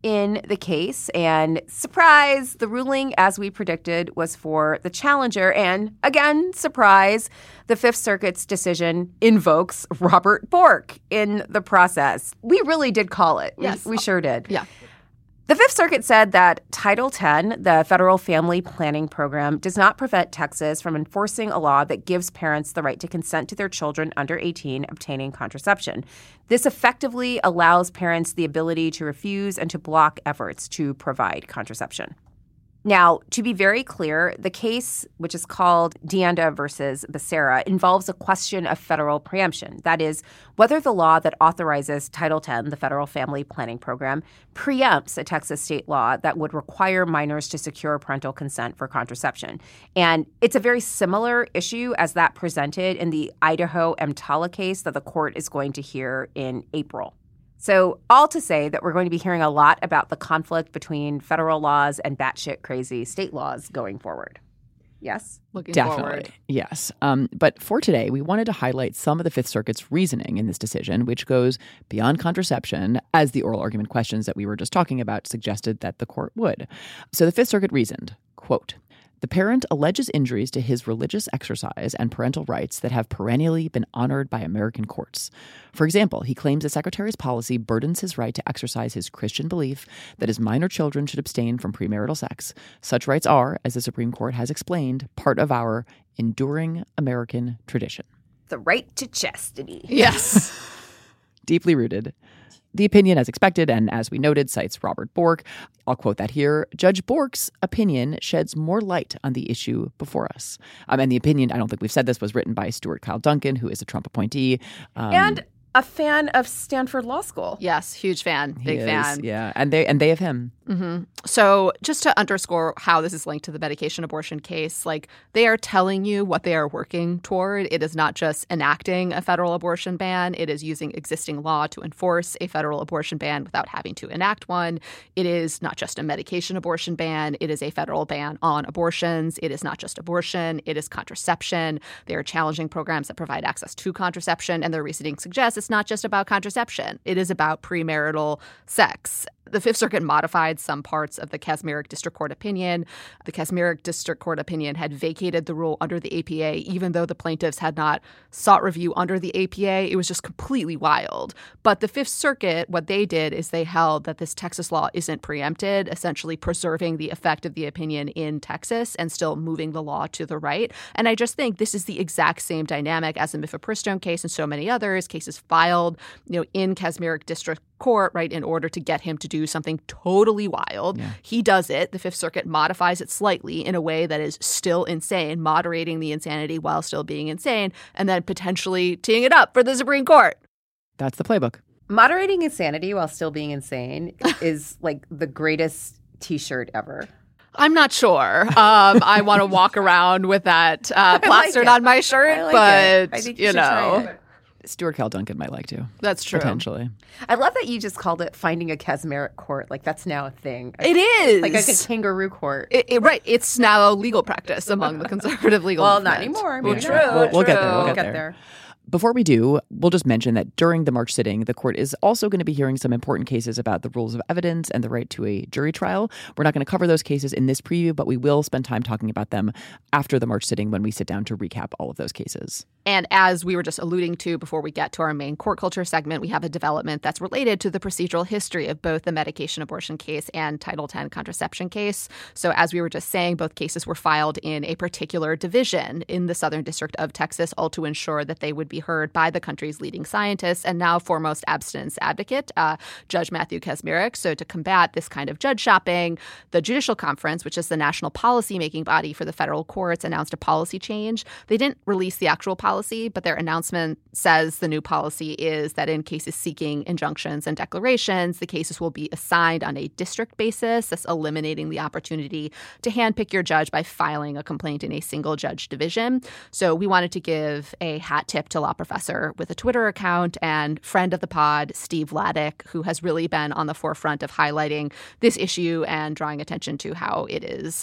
in the case. And surprise, the ruling, as we predicted, was for the challenger. And again, surprise, the Fifth Circuit's decision invokes Robert Bork in the process. We really did call it. Yes. We, we sure did. Yeah. The Fifth Circuit said that Title ten, the federal family planning program, does not prevent Texas from enforcing a law that gives parents the right to consent to their children under eighteen obtaining contraception. This effectively allows parents the ability to refuse and to block efforts to provide contraception. Now, to be very clear, the case, which is called Deanda versus Becerra, involves a question of federal preemption. That is, whether the law that authorizes Title ten, the federal family planning program, preempts a Texas state law that would require minors to secure parental consent for contraception. And it's a very similar issue as that presented in the Idaho EMTALA case that the court is going to hear in April. So all to say that we're going to be hearing a lot about the conflict between federal laws and batshit crazy state laws going forward. Yes? Looking Definitely. forward. Yes. Um, but for today, we wanted to highlight some of the Fifth Circuit's reasoning in this decision, which goes beyond contraception, as the oral argument questions that we were just talking about suggested that the court would. So the Fifth Circuit reasoned, quote, "The parent alleges injuries to his religious exercise and parental rights that have perennially been honored by American courts. For example, he claims the Secretary's policy burdens his right to exercise his Christian belief that his minor children should abstain from premarital sex. Such rights are, as the Supreme Court has explained, part of our enduring American tradition." The right to chastity. Yes. Deeply rooted. The opinion, as expected, and as we noted, cites Robert Bork. I'll quote that here. Judge Bork's opinion sheds more light on the issue before us. Um, and the opinion, I don't think we've said this, was written by Stuart Kyle Duncan, who is a Trump appointee. Um, and a fan of Stanford Law School. Yes, huge fan, big is, fan. Yeah, and they and they of him. Mm-hmm. So just to underscore how this is linked to the medication abortion case, like they are telling you what they are working toward. It is not just enacting a federal abortion ban. It is using existing law to enforce a federal abortion ban without having to enact one. It is not just a medication abortion ban. It is a federal ban on abortions. It is not just abortion. It is contraception. They are challenging programs that provide access to contraception. And their reasoning suggests it's not just about contraception. It is about premarital sex. The Fifth Circuit modified some parts of the Kacsmaryk District Court opinion. The Kacsmaryk District Court opinion had vacated the rule under the A P A, even though the plaintiffs had not sought review under the A P A. It was just completely wild. But the Fifth Circuit, what they did is they held that this Texas law isn't preempted, essentially preserving the effect of the opinion in Texas and still moving the law to the right. And I just think this is the exact same dynamic as the Mifepristone case and so many others, cases filed, you know, in Kacsmaryk District Court, right, in order to get him to do something totally wild. Yeah. He does it. The Fifth Circuit modifies it slightly in a way that is still insane, moderating the insanity while still being insane, and then potentially teeing it up for the Supreme Court. That's the playbook. Moderating insanity while still being insane is like the greatest T-shirt ever. I'm not sure. Um, I want to walk around with that uh, plastered like on my shirt, I like but I think you, you should know. try it. Stuart Kyle Duncan might like to. That's true. Potentially. I love that you just called it finding a Kacsmaryk court. Like, that's now a thing. It is. Like, like a kangaroo court. It, it, right. It's now legal practice among the conservative legal Well, movement. not anymore. Well, Maybe true, not. We'll, we'll true. get there. We'll get, Get there. there. Before we do, we'll just mention that during the March sitting, the court is also going to be hearing some important cases about the rules of evidence and the right to a jury trial. We're not going to cover those cases in this preview, but we will spend time talking about them after the March sitting when we sit down to recap all of those cases. And as we were just alluding to before we get to our main court culture segment, we have a development that's related to the procedural history of both the medication abortion case and Title ten contraception case. So as we were just saying, both cases were filed in a particular division in the Southern District of Texas, all to ensure that they would be heard by the country's leading scientists and now foremost abstinence advocate, uh, Judge Matthew Kacsmaryk. So to combat this kind of judge shopping, the Judicial Conference, which is the national policy-making body for the federal courts, announced a policy change. They didn't release the actual policy. Policy, but their announcement says the new policy is that in cases seeking injunctions and declarations, the cases will be assigned on a district basis, thus eliminating the opportunity to handpick your judge by filing a complaint in a single judge division. So we wanted to give a hat tip to law professor with a Twitter account and friend of the pod, Steve Vladeck, who has really been on the forefront of highlighting this issue and drawing attention to how it is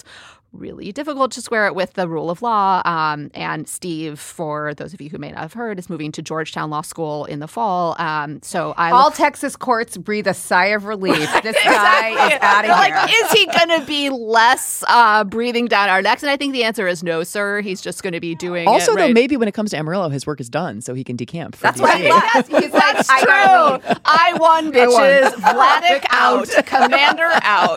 really difficult to square it with the rule of law. Um, and Steve, for those of you who may not have heard, is moving to Georgetown Law School in the fall. Um, so I all look- Texas courts breathe a sigh of relief. This guy is out of here. Like, is he going to be less uh, breathing down our necks? And I think the answer is no, sir. He's just going to be doing also, it though, right. maybe when it comes to Amarillo, his work is done, so he can decamp. For That's D C. what I love. He's like, That's I gotta true. leave. I won, bitches. Vladik out. Commander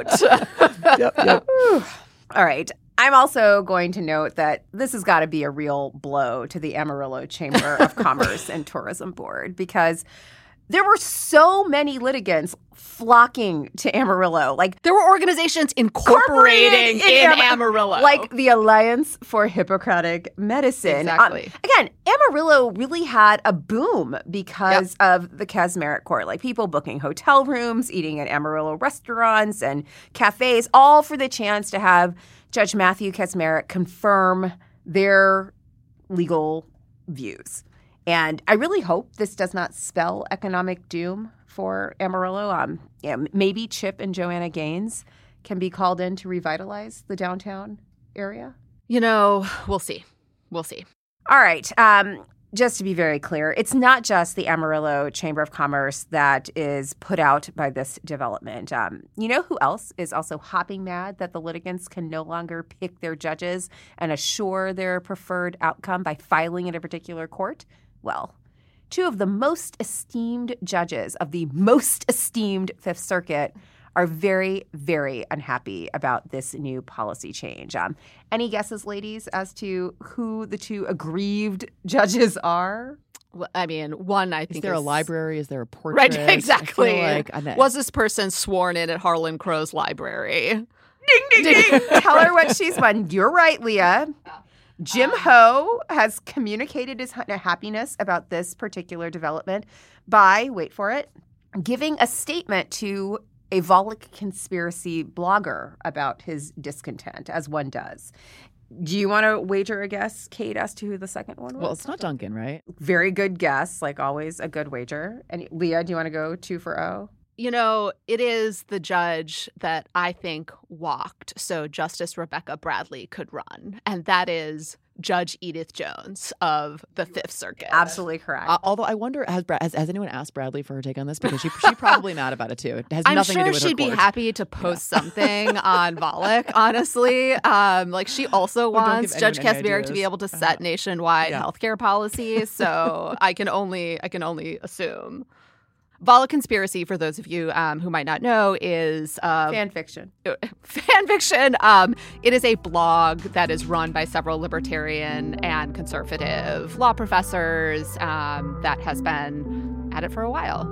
out. Yep, yep. All right. I'm also going to note that this has got to be a real blow to the Amarillo Chamber of Commerce and Tourism Board, because there were so many litigants flocking to Amarillo. Like, there were organizations incorporating in, in Am- Amarillo. Like the Alliance for Hippocratic Medicine. Exactly. Um, again, Amarillo really had a boom because yep. of the Kacsmaryk Court. Like, people booking hotel rooms, eating at Amarillo restaurants and cafes, all for the chance to have Judge Matthew Kacsmaryk confirm their legal views. And I really hope this does not spell economic doom for Amarillo. Um, yeah, maybe Chip and Joanna Gaines can be called in to revitalize the downtown area. You know, we'll see. We'll see. All right. Um, just to be very clear, it's not just the Amarillo Chamber of Commerce that is put out by this development. Um, you know who else is also hopping mad that the litigants can no longer pick their judges and assure their preferred outcome by filing in a particular court? Well, two of the most esteemed judges of the most esteemed Fifth Circuit are very, very unhappy about this new policy change. Um, any guesses, ladies, as to who the two aggrieved judges are? Well, I mean, one, I think Is there is, a library? Is there a portrait? Right, exactly. I feel like, was this person sworn in at Harlan Crow's library? Ding, ding, ding. Tell her what she's won. You're right, Leah. Jim Ho has communicated his happiness about this particular development by, wait for it, giving a statement to a Volokh conspiracy blogger about his discontent, as one does. Do you want to wager a guess, Kate, as to who the second one was? Well, it's not Duncan, right? Very good guess, like always, a good wager. And Leah, do you want to go two for O? You know, it is the judge that I think walked so Justice Rebecca Bradley could run, and that is Judge Edith Jones of the Fifth Circuit. Absolutely correct. Uh, although I wonder, has, Bra- has has anyone asked Bradley for her take on this? Because she, she's probably mad about it too. It has I'm nothing sure to do with she'd her be court. happy to post yeah. something on Volokh, honestly. Um, like, she also well, wants Judge Kacsmaryk to be ideas. able to set uh, nationwide yeah. healthcare policies. So I can only I can only assume. Volokh Conspiracy, for those of you um, who might not know, is uh, fan fiction. Fan fiction. Um, it is a blog that is run by several libertarian and conservative law professors um, that has been at it for a while.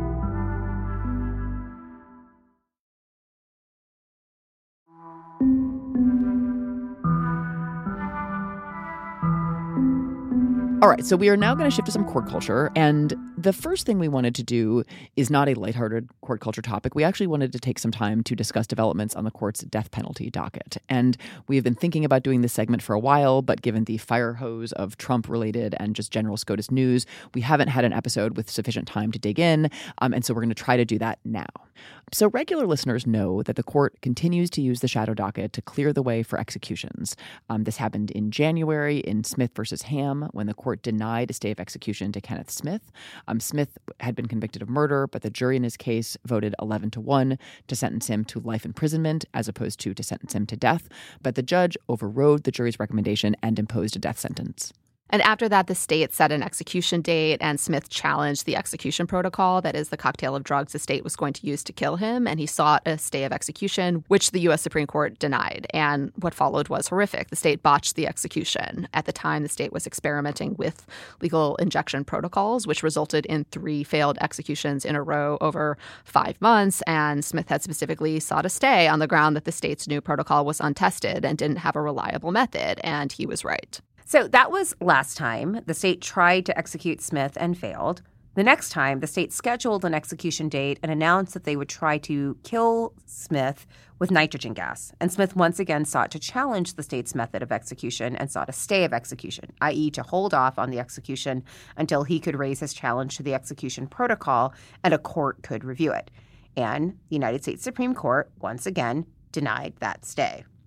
All right, so we are now going to shift to some court culture. And the first thing we wanted to do is not a lighthearted court culture topic. We actually wanted to take some time to discuss developments on the court's death penalty docket. And we have been thinking about doing this segment for a while, but given the fire hose of Trump-related and just general SCOTUS news, we haven't had an episode with sufficient time to dig in. Um, and so we're going to try to do that now. So regular listeners know that the court continues to use the shadow docket to clear the way for executions. Um, this happened in January in Smith versus Ham, when the court denied a stay of execution to Kenneth Smith. Um, Smith had been convicted of murder, but the jury in his case voted eleven to one to sentence him to life imprisonment as opposed to to sentence him to death. But the judge overrode the jury's recommendation and imposed a death sentence. And after that, the state set an execution date, and Smith challenged the execution protocol, that is the cocktail of drugs the state was going to use to kill him, and he sought a stay of execution, which the U S Supreme Court denied. And what followed was horrific. The state botched the execution. At the time, the state was experimenting with lethal injection protocols, which resulted in three failed executions in a row over five months, and Smith had specifically sought a stay on the ground that the state's new protocol was untested and didn't have a reliable method, and he was right. So that was last time. The state tried to execute Smith and failed. The next time, the state scheduled an execution date and announced that they would try to kill Smith with nitrogen gas. And Smith once again sought to challenge the state's method of execution and sought a stay of execution, that is to hold off on the execution until he could raise his challenge to the execution protocol and a court could review it. And the United States Supreme Court once again denied that stay.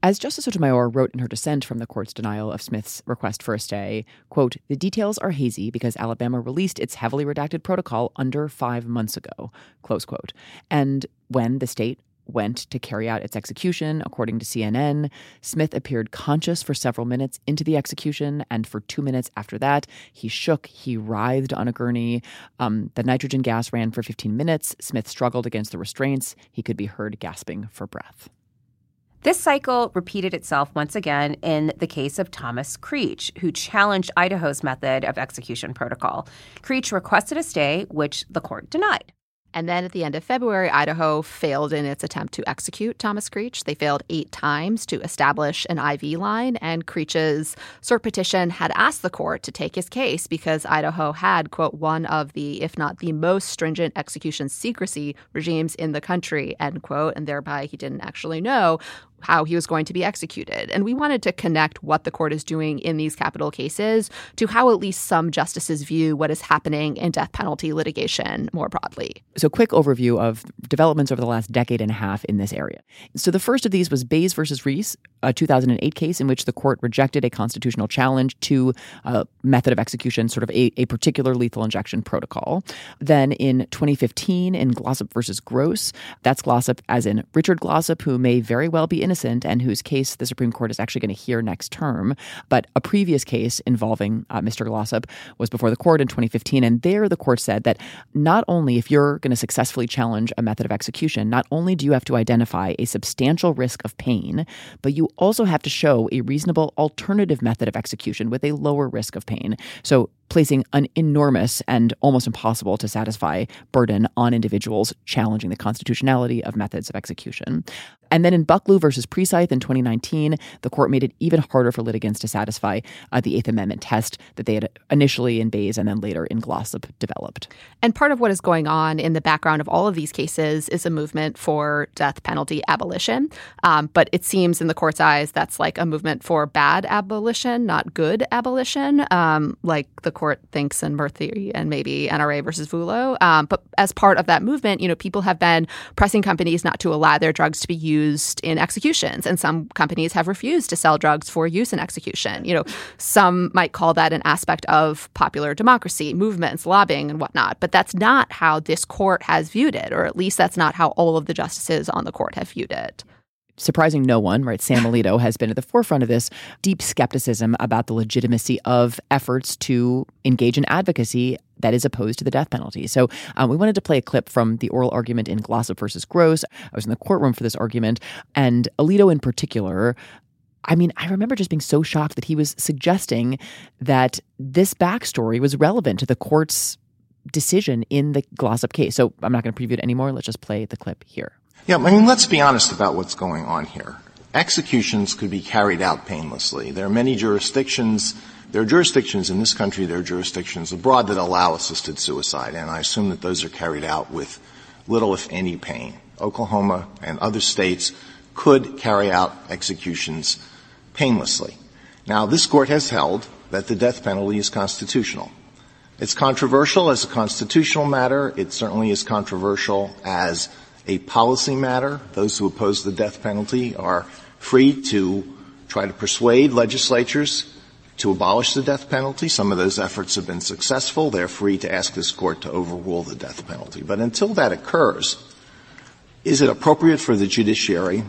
As Justice Sotomayor wrote in her dissent from the court's denial of Smith's request for a stay, quote, the details are hazy because Alabama released its heavily redacted protocol under five months ago, close quote. And when the state went to carry out its execution, according to C N N, Smith appeared conscious for several minutes into the execution, and for two minutes after that, he shook, he writhed on a gurney. Um, the nitrogen gas ran for fifteen minutes. Smith struggled against the restraints. He could be heard gasping for breath. This cycle repeated itself once again in the case of Thomas Creech, who challenged Idaho's method of execution protocol. Creech requested a stay, which the court denied. And then at the end of February, Idaho failed in its attempt to execute Thomas Creech. They failed eight times to establish an I V line, and Creech's cert petition had asked the court to take his case because Idaho had, quote, one of the, if not the most stringent execution secrecy regimes in the country, end quote, and thereby he didn't actually know how he was going to be executed. And we wanted to connect what the court is doing in these capital cases to how at least some justices view what is happening in death penalty litigation more broadly. So quick overview of developments over the last decade and a half in this area. So the first of these was Bays versus Reese, a two thousand eight case in which the court rejected a constitutional challenge to a method of execution, sort of a, a particular lethal injection protocol. Then in twenty fifteen, in Glossop versus Gross, that's Glossop as in Richard Glossop, who may very well be innocent and whose case the Supreme Court is actually going to hear next term. But a previous case involving uh, Mister Glossop was before the court in twenty fifteen. And there the court said that not only if you're going to successfully challenge a method of execution, not only do you have to identify a substantial risk of pain, but you also have to show a reasonable alternative method of execution with a lower risk of pain. So placing an enormous and almost impossible to satisfy burden on individuals challenging the constitutionality of methods of execution. And then in Bucklew versus Precythe in twenty nineteen, the court made it even harder for litigants to satisfy uh, the Eighth Amendment test that they had initially in Bays and then later in Glossop developed. And part of what is going on in the background of all of these cases is a movement for death penalty abolition. Um, but it seems in the court's eyes that's like a movement for bad abolition, not good abolition, um, like the court thinks in Murthy and maybe N R A versus Vullo. Um, but as part of that movement, you know, people have been pressing companies not to allow their drugs to be used in executions. And some companies have refused to sell drugs for use in execution. You know, some might call that an aspect of popular democracy, movements, lobbying, and whatnot. But that's not how this court has viewed it, or at least that's not how all of the justices on the court have viewed it. Surprising no one, right? Sam Alito has been at the forefront of this deep skepticism about the legitimacy of efforts to engage in advocacy that is opposed to the death penalty. So um, we wanted to play a clip from the oral argument in Glossop versus Gross. I was in the courtroom for this argument, and Alito in particular, I mean, I remember just being so shocked that he was suggesting that this backstory was relevant to the court's decision in the Glossop case. So I'm not going to preview it anymore. Let's just play the clip here. Yeah, I mean, let's be honest about what's going on here. Executions could be carried out painlessly. There are many jurisdictions, there are jurisdictions in this country, there are jurisdictions abroad that allow assisted suicide, and I assume that those are carried out with little, if any, pain. Oklahoma and other states could carry out executions painlessly. Now, this court has held that the death penalty is constitutional. It's controversial as a constitutional matter. It certainly is controversial as a policy matter. Those who oppose the death penalty are free to try to persuade legislatures to abolish the death penalty. Some of those efforts have been successful. They're free to ask this court to overrule the death penalty. But until that occurs, is it appropriate for the judiciary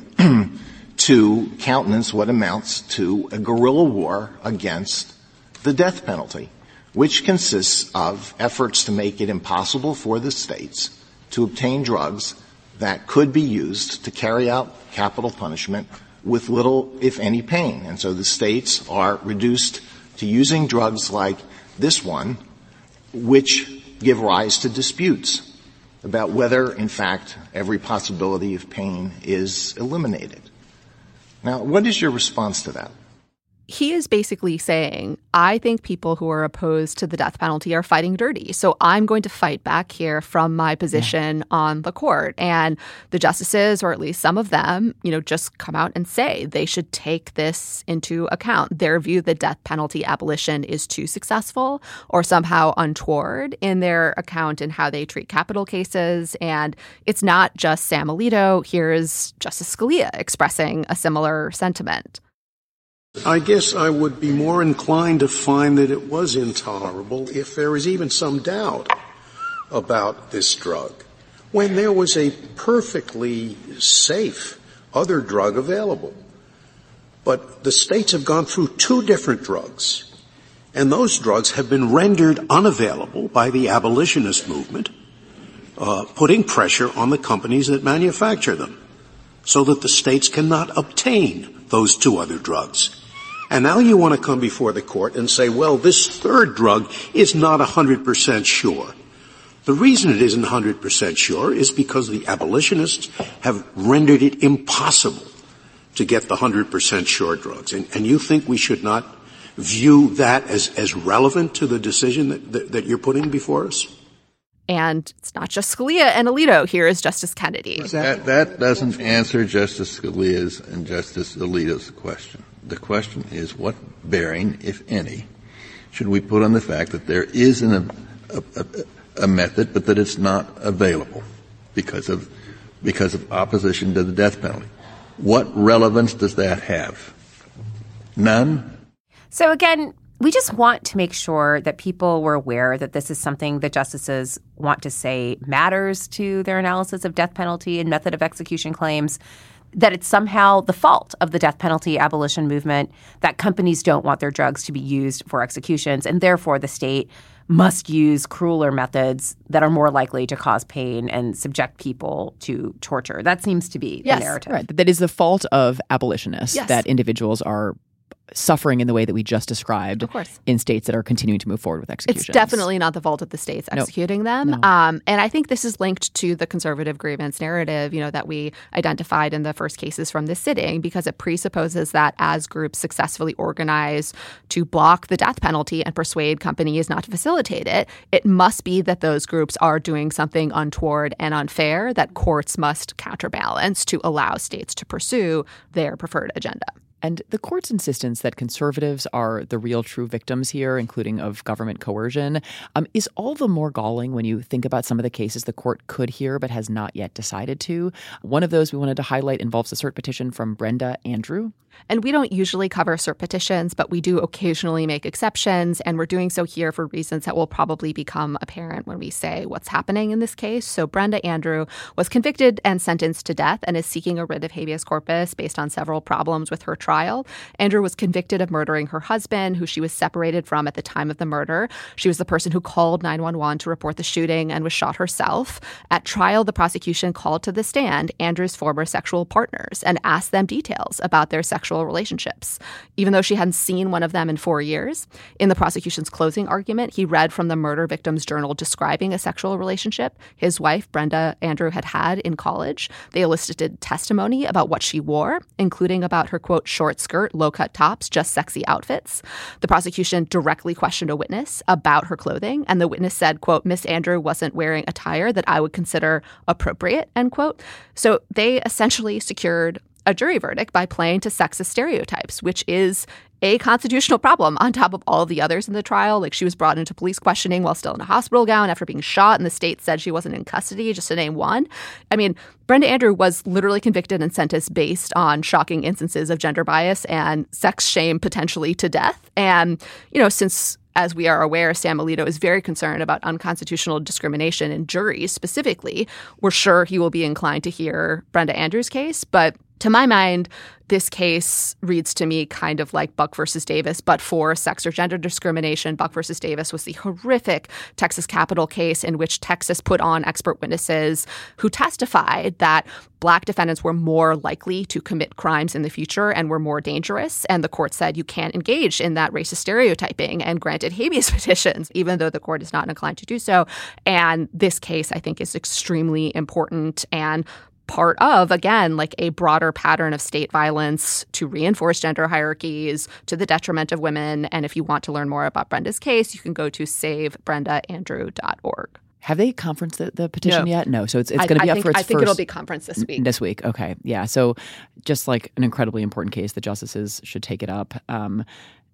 to countenance what amounts to a guerrilla war against the death penalty, which consists of efforts to make it impossible for the states to obtain drugs that could be used to carry out capital punishment with little, if any, pain. And so the states are reduced to using drugs like this one, which give rise to disputes about whether, in fact, every possibility of pain is eliminated. Now, what is your response to that? he is basically saying, I think people who are opposed to the death penalty are fighting dirty. So I'm going to fight back here from my position yeah. on the court. And the justices, or at least some of them, you know, just come out and say they should take this into account. Their view that death penalty abolition is too successful or somehow untoward in their account in how they treat capital cases. And it's not just Sam Alito. Here's Justice Scalia expressing a similar sentiment. I guess I would be more inclined to find that it was intolerable if there is even some doubt about this drug, when there was a perfectly safe other drug available. But the states have gone through two different drugs, and those drugs have been rendered unavailable by the abolitionist movement, uh, putting pressure on the companies that manufacture them so that the states cannot obtain those two other drugs. And now you want to come before the court and say, well, this third drug is not one hundred percent sure. The reason it isn't one hundred percent sure is because the abolitionists have rendered it impossible to get the one hundred percent sure drugs. And, and you think we should not view that as, as relevant to the decision that, that, that you're putting before us? And it's not just Scalia and Alito. Here is Justice Kennedy. That, that doesn't answer Justice Scalia's and Justice Alito's question. The question is, what bearing, if any, should we put on the fact that there is an, a, a, a method, but that it's not available because of because of opposition to the death penalty? What relevance does that have? None? So again, we just want to make sure that people were aware that this is something that justices want to say matters to their analysis of death penalty and method of execution claims, that it's somehow the fault of the death penalty abolition movement that companies don't want their drugs to be used for executions, and therefore the state must use crueler methods that are more likely to cause pain and subject people to torture. That seems to be yes, the narrative. Right. That is the fault of abolitionists, yes. that individuals are suffering in the way that we just described of course. in states that are continuing to move forward with executions. It's definitely not the fault of the states executing nope. them. No. Um, and I think this is linked to the conservative grievance narrative, you know, that we identified in the first cases from this sitting, because it presupposes that as groups successfully organize to block the death penalty and persuade companies not to facilitate it, it must be that those groups are doing something untoward and unfair that courts must counterbalance to allow states to pursue their preferred agenda. And the court's insistence that conservatives are the real true victims here, including of government coercion, um, is all the more galling when you think about some of the cases the court could hear but has not yet decided to. One of those we wanted to highlight involves a cert petition from Brenda Andrew. And we don't usually cover cert petitions, but we do occasionally make exceptions, and we're doing so here for reasons that will probably become apparent when we say what's happening in this case. So Brenda Andrew was convicted and sentenced to death and is seeking a writ of habeas corpus based on several problems with her trial. Andrew was convicted of murdering her husband, who she was separated from at the time of the murder. She was the person who called nine one one to report the shooting and was shot herself. At trial, the prosecution called to the stand Andrew's former sexual partners and asked them details about their sexual relationships, even though she hadn't seen one of them in four years. In the prosecution's closing argument, he read from the murder victim's journal describing a sexual relationship his wife, Brenda Andrew, had had in college. They elicited testimony about what she wore, including about her, quote, short skirt, low-cut tops, just sexy outfits. The prosecution directly questioned a witness about her clothing, and the witness said, quote, Miss Andrew wasn't wearing attire that I would consider appropriate, end quote. So they essentially secured a jury verdict by playing to sexist stereotypes, which is a constitutional problem on top of all of the others in the trial. Like, she was brought into police questioning while still in a hospital gown after being shot, and the state said she wasn't in custody, just to name one. I mean, Brenda Andrew was literally convicted and sentenced based on shocking instances of gender bias and sex shame, potentially to death. And, you know, since, as we are aware, Sam Alito is very concerned about unconstitutional discrimination in juries specifically, we're sure he will be inclined to hear Brenda Andrews' case. But to my mind, this case reads to me kind of like Buck versus Davis, but for sex or gender discrimination. Buck versus Davis was the horrific Texas Capitol case in which Texas put on expert witnesses who testified that Black defendants were more likely to commit crimes in the future and were more dangerous. And the court said you can't engage in that racist stereotyping and granted habeas petitions, even though the court is not inclined to do so. And this case, I think, is extremely important and part of, again, like a broader pattern of state violence to reinforce gender hierarchies to the detriment of women. And if you want to learn more about Brenda's case, you can go to save brenda andrew dot org. Have they conferenced the, the petition No. yet? No. So it's it's I- going to be I up think- for its I think first it'll be conference this week. This week. Okay. Yeah. So just like an incredibly important case, the justices should take it up. Um,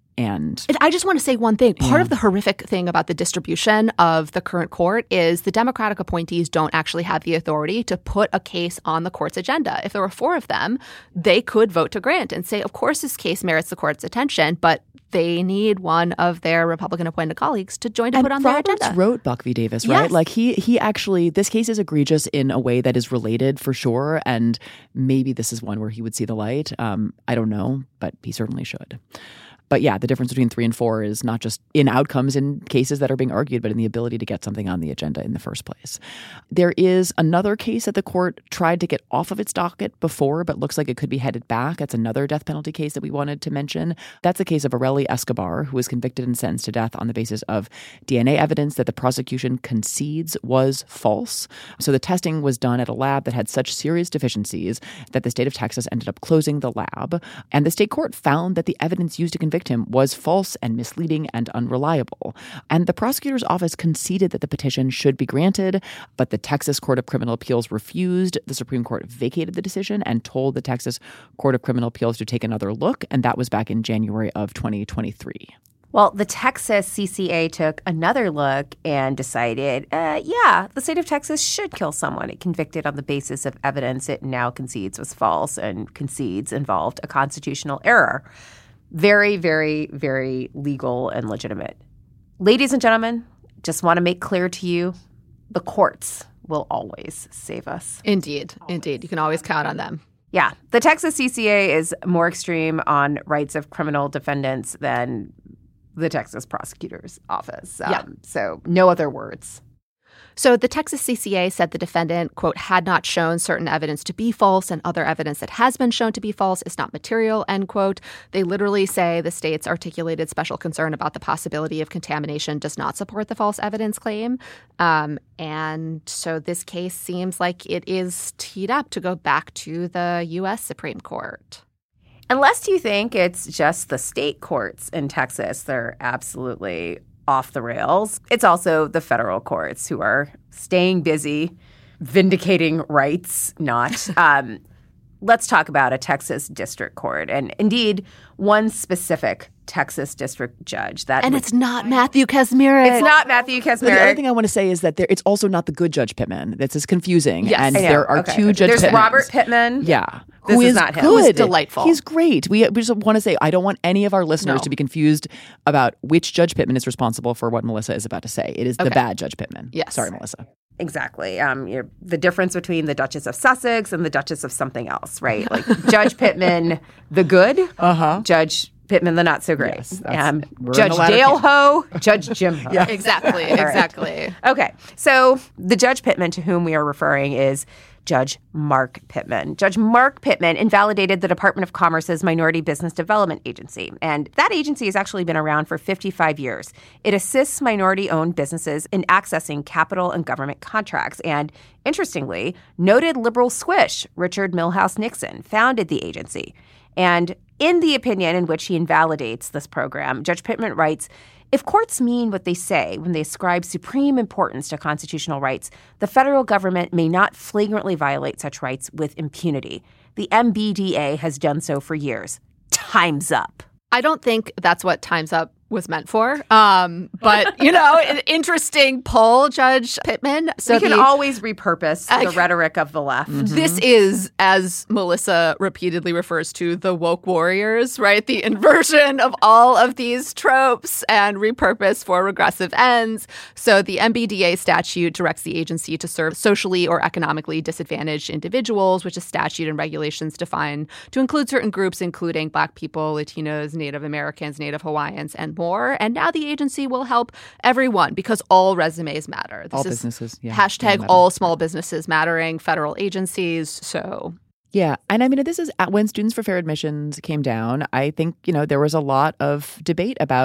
and And I just want to say one thing. Part Yeah. of the horrific thing about the distribution of the current court is the Democratic appointees don't actually have the authority to put a case on the court's agenda. If there were four of them, they could vote to grant and say, of course, this case merits the court's attention, but they need one of their Republican-appointed colleagues to join to and put on their Roberts agenda. wrote Buck v. Davis, right? Yes. Like he he actually, this case is egregious in a way that is related for sure, and maybe this is one where he would see the light. Um, I don't know, but he certainly should. But yeah, the difference between three and four is not just in outcomes in cases that are being argued, but in the ability to get something on the agenda in the first place. There is another case that the court tried to get off of its docket before, but looks like it could be headed back. That's another death penalty case that we wanted to mention. That's the case of Arely Escobar, who was convicted and sentenced to death on the basis of D N A evidence that the prosecution concedes was false. So the testing was done at a lab that had such serious deficiencies that the state of Texas ended up closing the lab. And the state court found that the evidence used to convict him was false and misleading and unreliable. And the prosecutor's office conceded that the petition should be granted, but the Texas Court of Criminal Appeals refused. The Supreme Court vacated the decision and told the Texas Court of Criminal Appeals to take another look, and that was back in January of twenty twenty-three. Well, the Texas C C A took another look and decided, uh, yeah, the state of Texas should kill someone it convicted on the basis of evidence it now concedes was false and concedes involved a constitutional error. Very, very, very legal and legitimate. Ladies and gentlemen, just want to make clear to you, the courts will always save us. Indeed. Indeed. You can always count on them. Yeah. The Texas C C A is more extreme on rights of criminal defendants than the Texas prosecutor's office. Um, Yeah. So no other words. So the Texas C C A said the defendant, quote, had not shown certain evidence to be false and other evidence that has been shown to be false is not material, end quote. They literally say the state's articulated special concern about the possibility of contamination does not support the false evidence claim. Um, and so this case seems like it is teed up to go back to the U S Supreme Court. Unless you think it's just the state courts in Texas, they're absolutely off the rails. It's also the federal courts who are staying busy, vindicating rights, not. um, let's talk about a Texas district court, and indeed, one specific Texas district judge. That And would- it's not Matthew Kacsmaryk. It's not Matthew The other Kacsmaryk. thing I want to say is that there, it's also not the good Judge Pittman. That's as confusing. Yes. and I know. there are Okay. two Judge There's Pittmans. Robert Pittman. Yeah. This who is is not him. good. Who's delightful. He's great. We, we just want to say, I don't want any of our listeners No. to be confused about which Judge Pittman is responsible for what Melissa is about to say. It is the Okay. bad Judge Pittman. Yes. Sorry, Melissa. Exactly. Um, you know, the difference between the Duchess of Sussex and the Duchess of something else, right? Like Judge Pittman, the good. Uh-huh. Judge Pittman, the not so great. Yes, that's- um, we're in Judge the latter Dale camp. Ho, Judge Jim Ho. Yeah. Exactly. right. Exactly. Okay. So the Judge Pittman to whom we are referring is Judge Mark Pittman. Judge Mark Pittman invalidated the Department of Commerce's Minority Business Development Agency. And that agency has actually been around for fifty-five years. It assists minority-owned businesses in accessing capital and government contracts. And interestingly, noted liberal swish Richard Milhouse Nixon founded the agency. And in the opinion in which he invalidates this program, Judge Pittman writes, if courts mean what they say when they ascribe supreme importance to constitutional rights, the federal government may not flagrantly violate such rights with impunity. The M B D A has done so for years. Time's up. I don't think that's what Time's Up was meant for. Um, but, you know, an interesting poll, Judge Pittman. So we can the, always repurpose I- the rhetoric of the left. This is, as Melissa repeatedly refers to, the woke warriors, right? The inversion of all of these tropes and repurpose for regressive ends. So the M B D A statute directs the agency to serve socially or economically disadvantaged individuals, which is statute and regulations define to include certain groups, including Black people, Latinos, Native Americans, Native Hawaiians, and more. And now the agency will help everyone because all resumes matter. This All is businesses, yeah, hashtag matter. all small businesses mattering, federal agencies. So Yeah. And I mean, this is when Students for Fair Admissions came down, I think, you know, there was a lot of debate about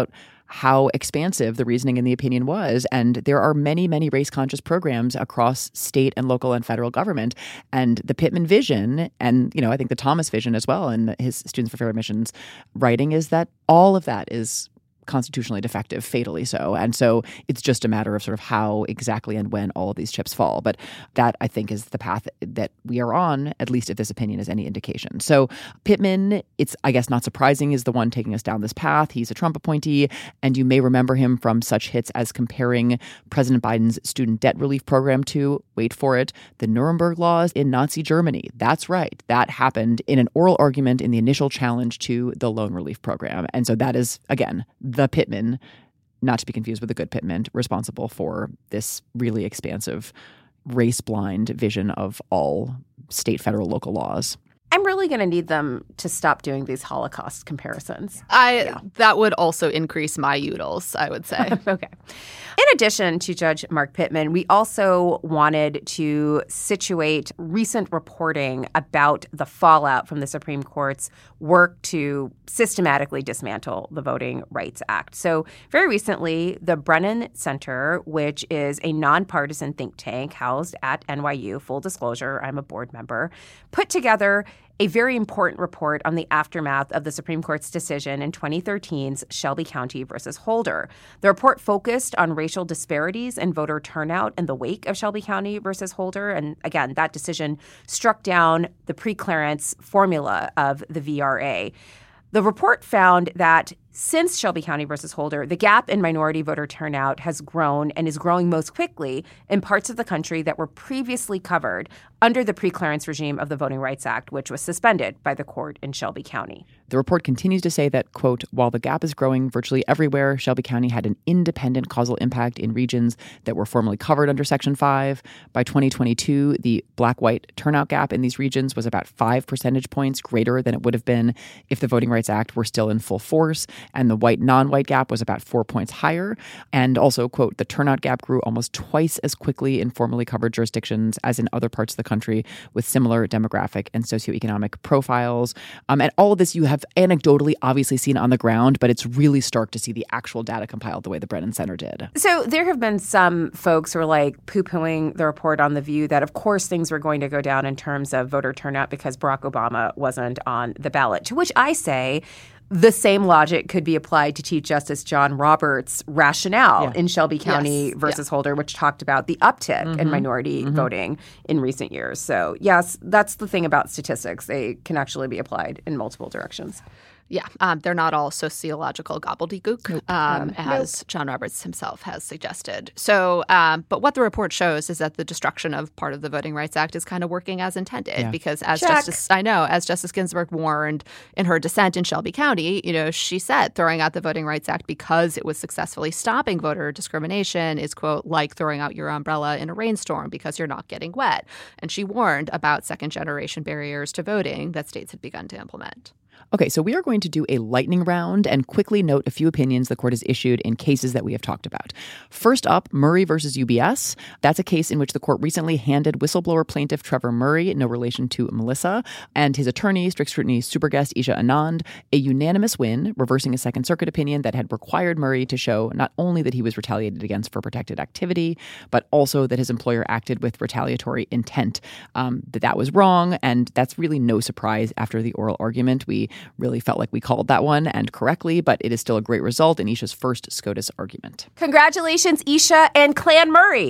how expansive the reasoning in the opinion was. And there are many, many race-conscious programs across state and local and federal government. And the Pittman vision, and, you know, I think the Thomas vision as well in his Students for Fair Admissions writing, is that all of that is constitutionally defective, fatally so. And so it's just a matter of sort of how exactly and when all of these chips fall. But that, I think, is the path that we are on, at least if this opinion is any indication. So Pittman, it's, I guess, not surprising, is the one taking us down this path. He's a Trump appointee, and you may remember him from such hits as comparing President Biden's student debt relief program to, wait for it, the Nuremberg laws in Nazi Germany. That's right. That happened in an oral argument in the initial challenge to the loan relief program. And so that is, again, the Pittman, not to be confused with the good Pittman, responsible for this really expansive, race-blind vision of all state, federal, local laws. I'm really going to need them to stop doing these Holocaust comparisons. I yeah. That would also increase my oodles, I would say. Okay. In addition to Judge Mark Pittman, we also wanted to situate recent reporting about the fallout from the Supreme Court's work to systematically dismantle the Voting Rights Act. So very recently, the Brennan Center, which is a nonpartisan think tank housed at N Y U, full disclosure, I'm a board member, put together a very important report on the aftermath of the Supreme Court's decision in twenty thirteen's Shelby County versus Holder. The report focused on racial disparities and voter turnout in the wake of Shelby County versus Holder. And again, that decision struck down the preclearance formula of the V R A. The report found that since Shelby County versus Holder, the gap in minority voter turnout has grown and is growing most quickly in parts of the country that were previously covered under the preclearance regime of the Voting Rights Act, which was suspended by the court in Shelby County. The report continues to say that, quote, while the gap is growing virtually everywhere, Shelby County had an independent causal impact in regions that were formerly covered under Section five. By twenty twenty-two, the black-white turnout gap in these regions was about five percentage points greater than it would have been if the Voting Rights Act were still in full force. And the white non-white gap was about four points higher. And also, quote, the turnout gap grew almost twice as quickly in formerly covered jurisdictions as in other parts of the country with similar demographic and socioeconomic profiles. Um, and all of this you have anecdotally obviously seen on the ground, but it's really stark to see the actual data compiled the way the Brennan Center did. So there have been some folks who are like poo-pooing the report on the view that, of course, things were going to go down in terms of voter turnout because Barack Obama wasn't on the ballot, to which I say, the same logic could be applied to Chief Justice John Roberts' rationale yeah. in Shelby County yes. versus yeah. Holder, which talked about the uptick mm-hmm. in minority mm-hmm. voting in recent years. So, yes, that's the thing about statistics. They can actually be applied in multiple directions. Yeah, um, they're not all sociological gobbledygook, nope. um, um, as nope. John Roberts himself has suggested. So, um, but what the report shows is that the destruction of part of the Voting Rights Act is kind of working as intended, yeah. because as Check. Justice, I know, as Justice Ginsburg warned in her dissent in Shelby County, you know, she said throwing out the Voting Rights Act because it was successfully stopping voter discrimination is, quote, like throwing out your umbrella in a rainstorm because you're not getting wet. And she warned about second generation barriers to voting that states had begun to implement. Okay, so we are going to do a lightning round and quickly note a few opinions the court has issued in cases that we have talked about. First up, Murray versus U B S. That's a case in which the court recently handed whistleblower plaintiff Trevor Murray, no relation to Melissa, and his attorney, strict scrutiny super guest Isha Anand, a unanimous win, reversing a Second Circuit opinion that had required Murray to show not only that he was retaliated against for protected activity, but also that his employer acted with retaliatory intent. Um, that that was wrong, and that's really no surprise after the oral argument. We really felt like we called that one, and correctly, but it is still a great result in Isha's first SCOTUS argument. Congratulations, Isha and Clan Murray.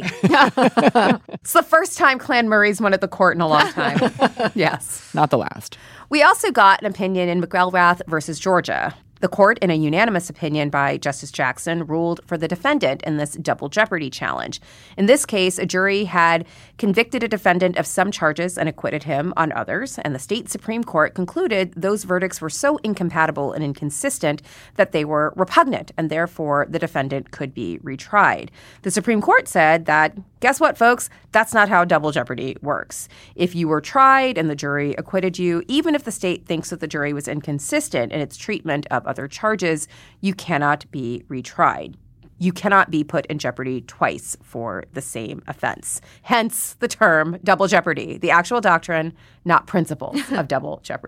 It's the first time Clan Murray's won at the court in a long time. Yes. Not the last. We also got an opinion in McElrath versus Georgia. The court, in a unanimous opinion by Justice Jackson, ruled for the defendant in this double jeopardy challenge. In this case, a jury had convicted a defendant of some charges and acquitted him on others, and the state Supreme Court concluded those verdicts were so incompatible and inconsistent that they were repugnant, and therefore the defendant could be retried. The Supreme Court said that, guess what, folks? That's not how double jeopardy works. If you were tried and the jury acquitted you, even if the state thinks that the jury was inconsistent in its treatment of other charges, you cannot be retried. You cannot be put in jeopardy twice for the same offense. Hence the term double jeopardy, the actual doctrine, not principles of double jeopardy.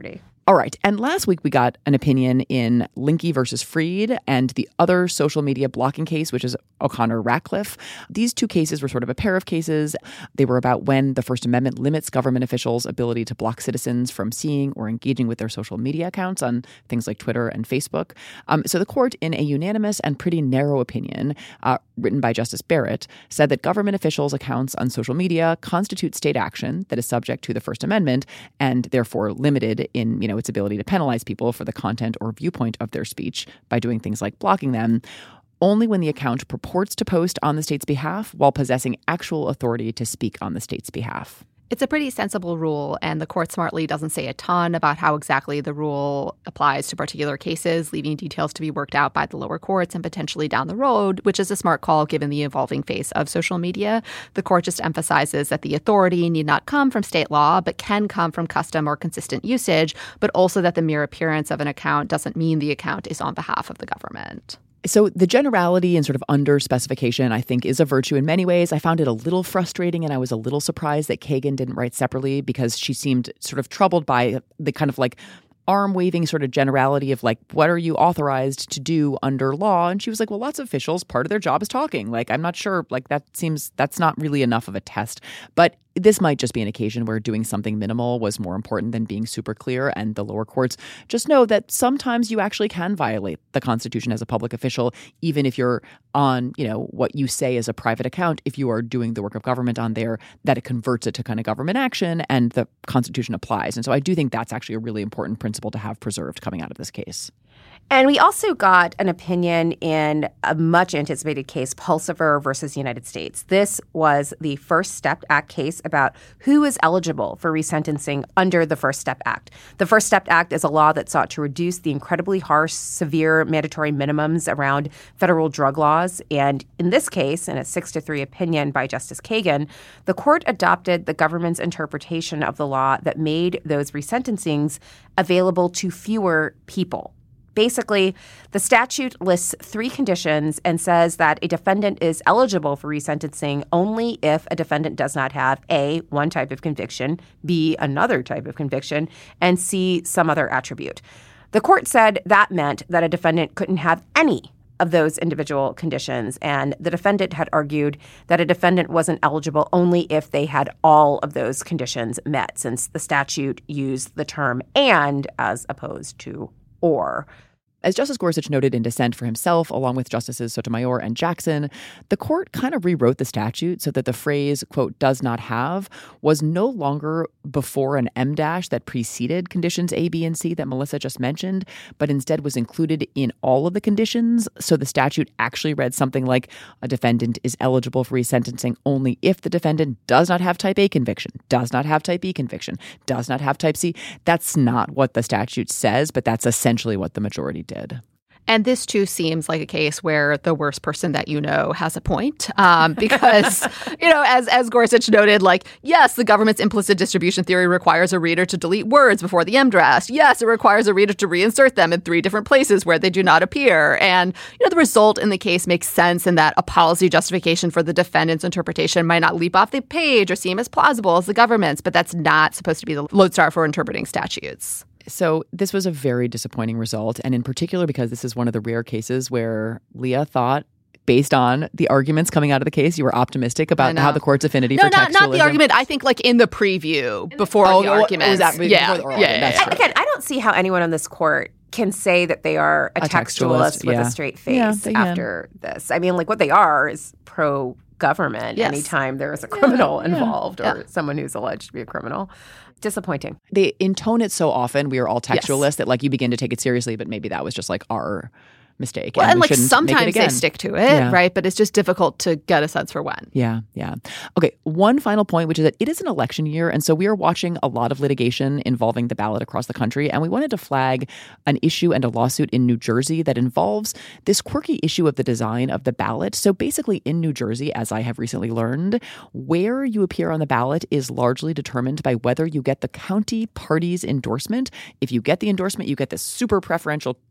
All right. And last week we got an opinion in Linke versus Freed and the other social media blocking case, which is O'Connor-Ratcliffe. These two cases were sort of a pair of cases. They were about when the First Amendment limits government officials' ability to block citizens from seeing or engaging with their social media accounts on things like Twitter and Facebook. Um, so the court, in a unanimous and pretty narrow opinion uh, written by Justice Barrett, said that government officials' accounts on social media constitute state action that is subject to the First Amendment and therefore limited in, you know, its ability to penalize people for the content or viewpoint of their speech by doing things like blocking them, only when the account purports to post on the state's behalf while possessing actual authority to speak on the state's behalf. It's a pretty sensible rule, and the court smartly doesn't say a ton about how exactly the rule applies to particular cases, leaving details to be worked out by the lower courts and potentially down the road, which is a smart call given the evolving face of social media. The court just emphasizes that the authority need not come from state law, but can come from custom or consistent usage, but also that the mere appearance of an account doesn't mean the account is on behalf of the government. So the generality and sort of under-specification, I think, is a virtue in many ways. I found it a little frustrating, and I was a little surprised that Kagan didn't write separately because she seemed sort of troubled by the kind of like arm-waving sort of generality of like, what are you authorized to do under law? And she was like, well, lots of officials, part of their job is talking. Like, I'm not sure, like that seems, that's not really enough of a test. But this might just be an occasion where doing something minimal was more important than being super clear. And the lower courts just know that sometimes you actually can violate the Constitution as a public official, even if you're on, you know, what you say is a private account. If you are doing the work of government on there, that it converts it to kind of government action and the Constitution applies. And so I do think that's actually a really important principle to have preserved coming out of this case. And we also got an opinion in a much anticipated case, Pulsiver versus United States. This was the First Step Act case about who is eligible for resentencing under the First Step Act. The First Step Act is a law that sought to reduce the incredibly harsh, severe mandatory minimums around federal drug laws. And in this case, in a six to three opinion by Justice Kagan, the court adopted the government's interpretation of the law that made those resentencings available to fewer people. Basically, the statute lists three conditions and says that a defendant is eligible for resentencing only if a defendant does not have A, one type of conviction, B, another type of conviction, and C, some other attribute. The court said that meant that a defendant couldn't have any of those individual conditions, and the defendant had argued that a defendant wasn't eligible only if they had all of those conditions met, since the statute used the term and as opposed to or. As Justice Gorsuch noted in dissent for himself, along with Justices Sotomayor and Jackson, the court kind of rewrote the statute so that the phrase, quote, does not have, was no longer before an em dash that preceded conditions A, B, and C that Melissa just mentioned, but instead was included in all of the conditions. So the statute actually read something like a defendant is eligible for resentencing only if the defendant does not have type A conviction, does not have type B conviction, does not have type C. That's not what the statute says, but that's essentially what the majority did. And this, too, seems like a case where the worst person that you know has a point um, because, you know, as as Gorsuch noted, like, yes, the government's implicit distribution theory requires a reader to delete words before the em dash. Yes, it requires a reader to reinsert them in three different places where they do not appear. And, you know, the result in the case makes sense in that a policy justification for the defendant's interpretation might not leap off the page or seem as plausible as the government's, but that's not supposed to be the lodestar for interpreting statutes. So this was a very disappointing result, and in particular because this is one of the rare cases where Leah thought, based on the arguments coming out of the case, you were optimistic about how the court's affinity no, for not, textualism. not the argument. I think like in the preview before oh, the oh, argument. Was that yeah, before the oral yeah, argument? yeah, That's yeah. Again, I don't see how anyone on this court can say that they are a, A textualist, textualist, with yeah. a straight face Yeah, they can. after this. I mean, like what they are is pro-government Yes. anytime there is a criminal Yeah, yeah, involved or yeah. someone who's alleged to be a criminal. Disappointing. They intone it so often, we are all textualists, that like you begin to take it seriously, but maybe that was just like our mistake. Well, and and we like shouldn't make it sometimes they again. stick to it, Yeah. right? But it's just difficult to get a sense for when. Yeah, yeah. Okay, one final point, which is that it is an election year, and so we are watching a lot of litigation involving the ballot across the country, and we wanted to flag an issue and a lawsuit in New Jersey that involves this quirky issue of the design of the ballot. So basically in New Jersey, as I have recently learned, where you appear on the ballot is largely determined by whether you get the county party's endorsement. If you get the endorsement, you get this super preferential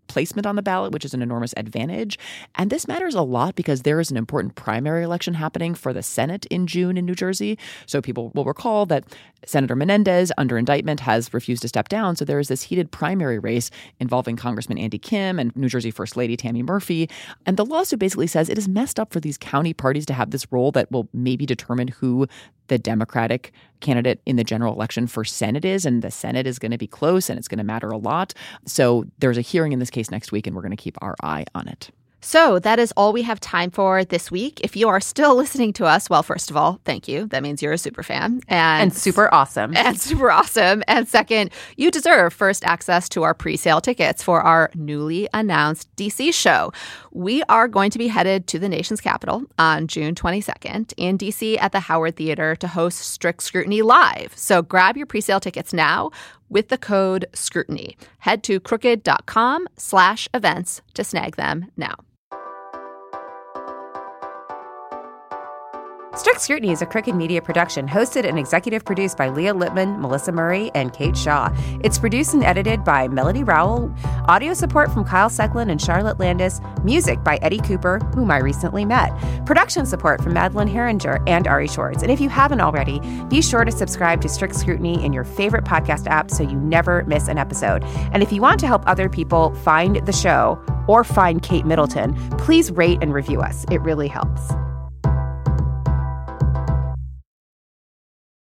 placement on the ballot, which is an enormous advantage. And this matters a lot because there is an important primary election happening for the Senate in June in New Jersey. So people will recall that Senator Menendez, under indictment, has refused to step down. So there is this heated primary race involving Congressman Andy Kim and New Jersey First Lady Tammy Murphy. And the lawsuit basically says it is messed up for these county parties to have this role that will maybe determine who the Democratic candidate in the general election for Senate is. And the Senate is going to be close and it's going to matter a lot. So there's a hearing in this case next week, and we're going to keep our eye on it. So that is all we have time for this week. If you are still listening to us, well, first of all, thank you. That means you're a super fan. And, and super awesome. And super awesome. And second, you deserve first access to our pre-sale tickets for our newly announced D C show. We are going to be headed to the nation's capital on June twenty-second in D C at the Howard Theater to host Strict Scrutiny Live. So grab your pre-sale tickets now with the code SCRUTINY. Head to crooked.com slash events to snag them now. Strict Scrutiny is a Crooked Media production, hosted and executive produced by Leah Lippman, Melissa Murray, and Kate Shaw. It's produced and edited by Melody Rowell. Audio support from Kyle Secklin and Charlotte Landis. Music by Eddie Cooper, whom I recently met. Production support from Madeline Herringer and Ari Schwartz. And if you haven't already, be sure to subscribe to Strict Scrutiny in your favorite podcast app so you never miss an episode. And if you want to help other people find the show or find Kate Middleton, please rate and review us. It really helps.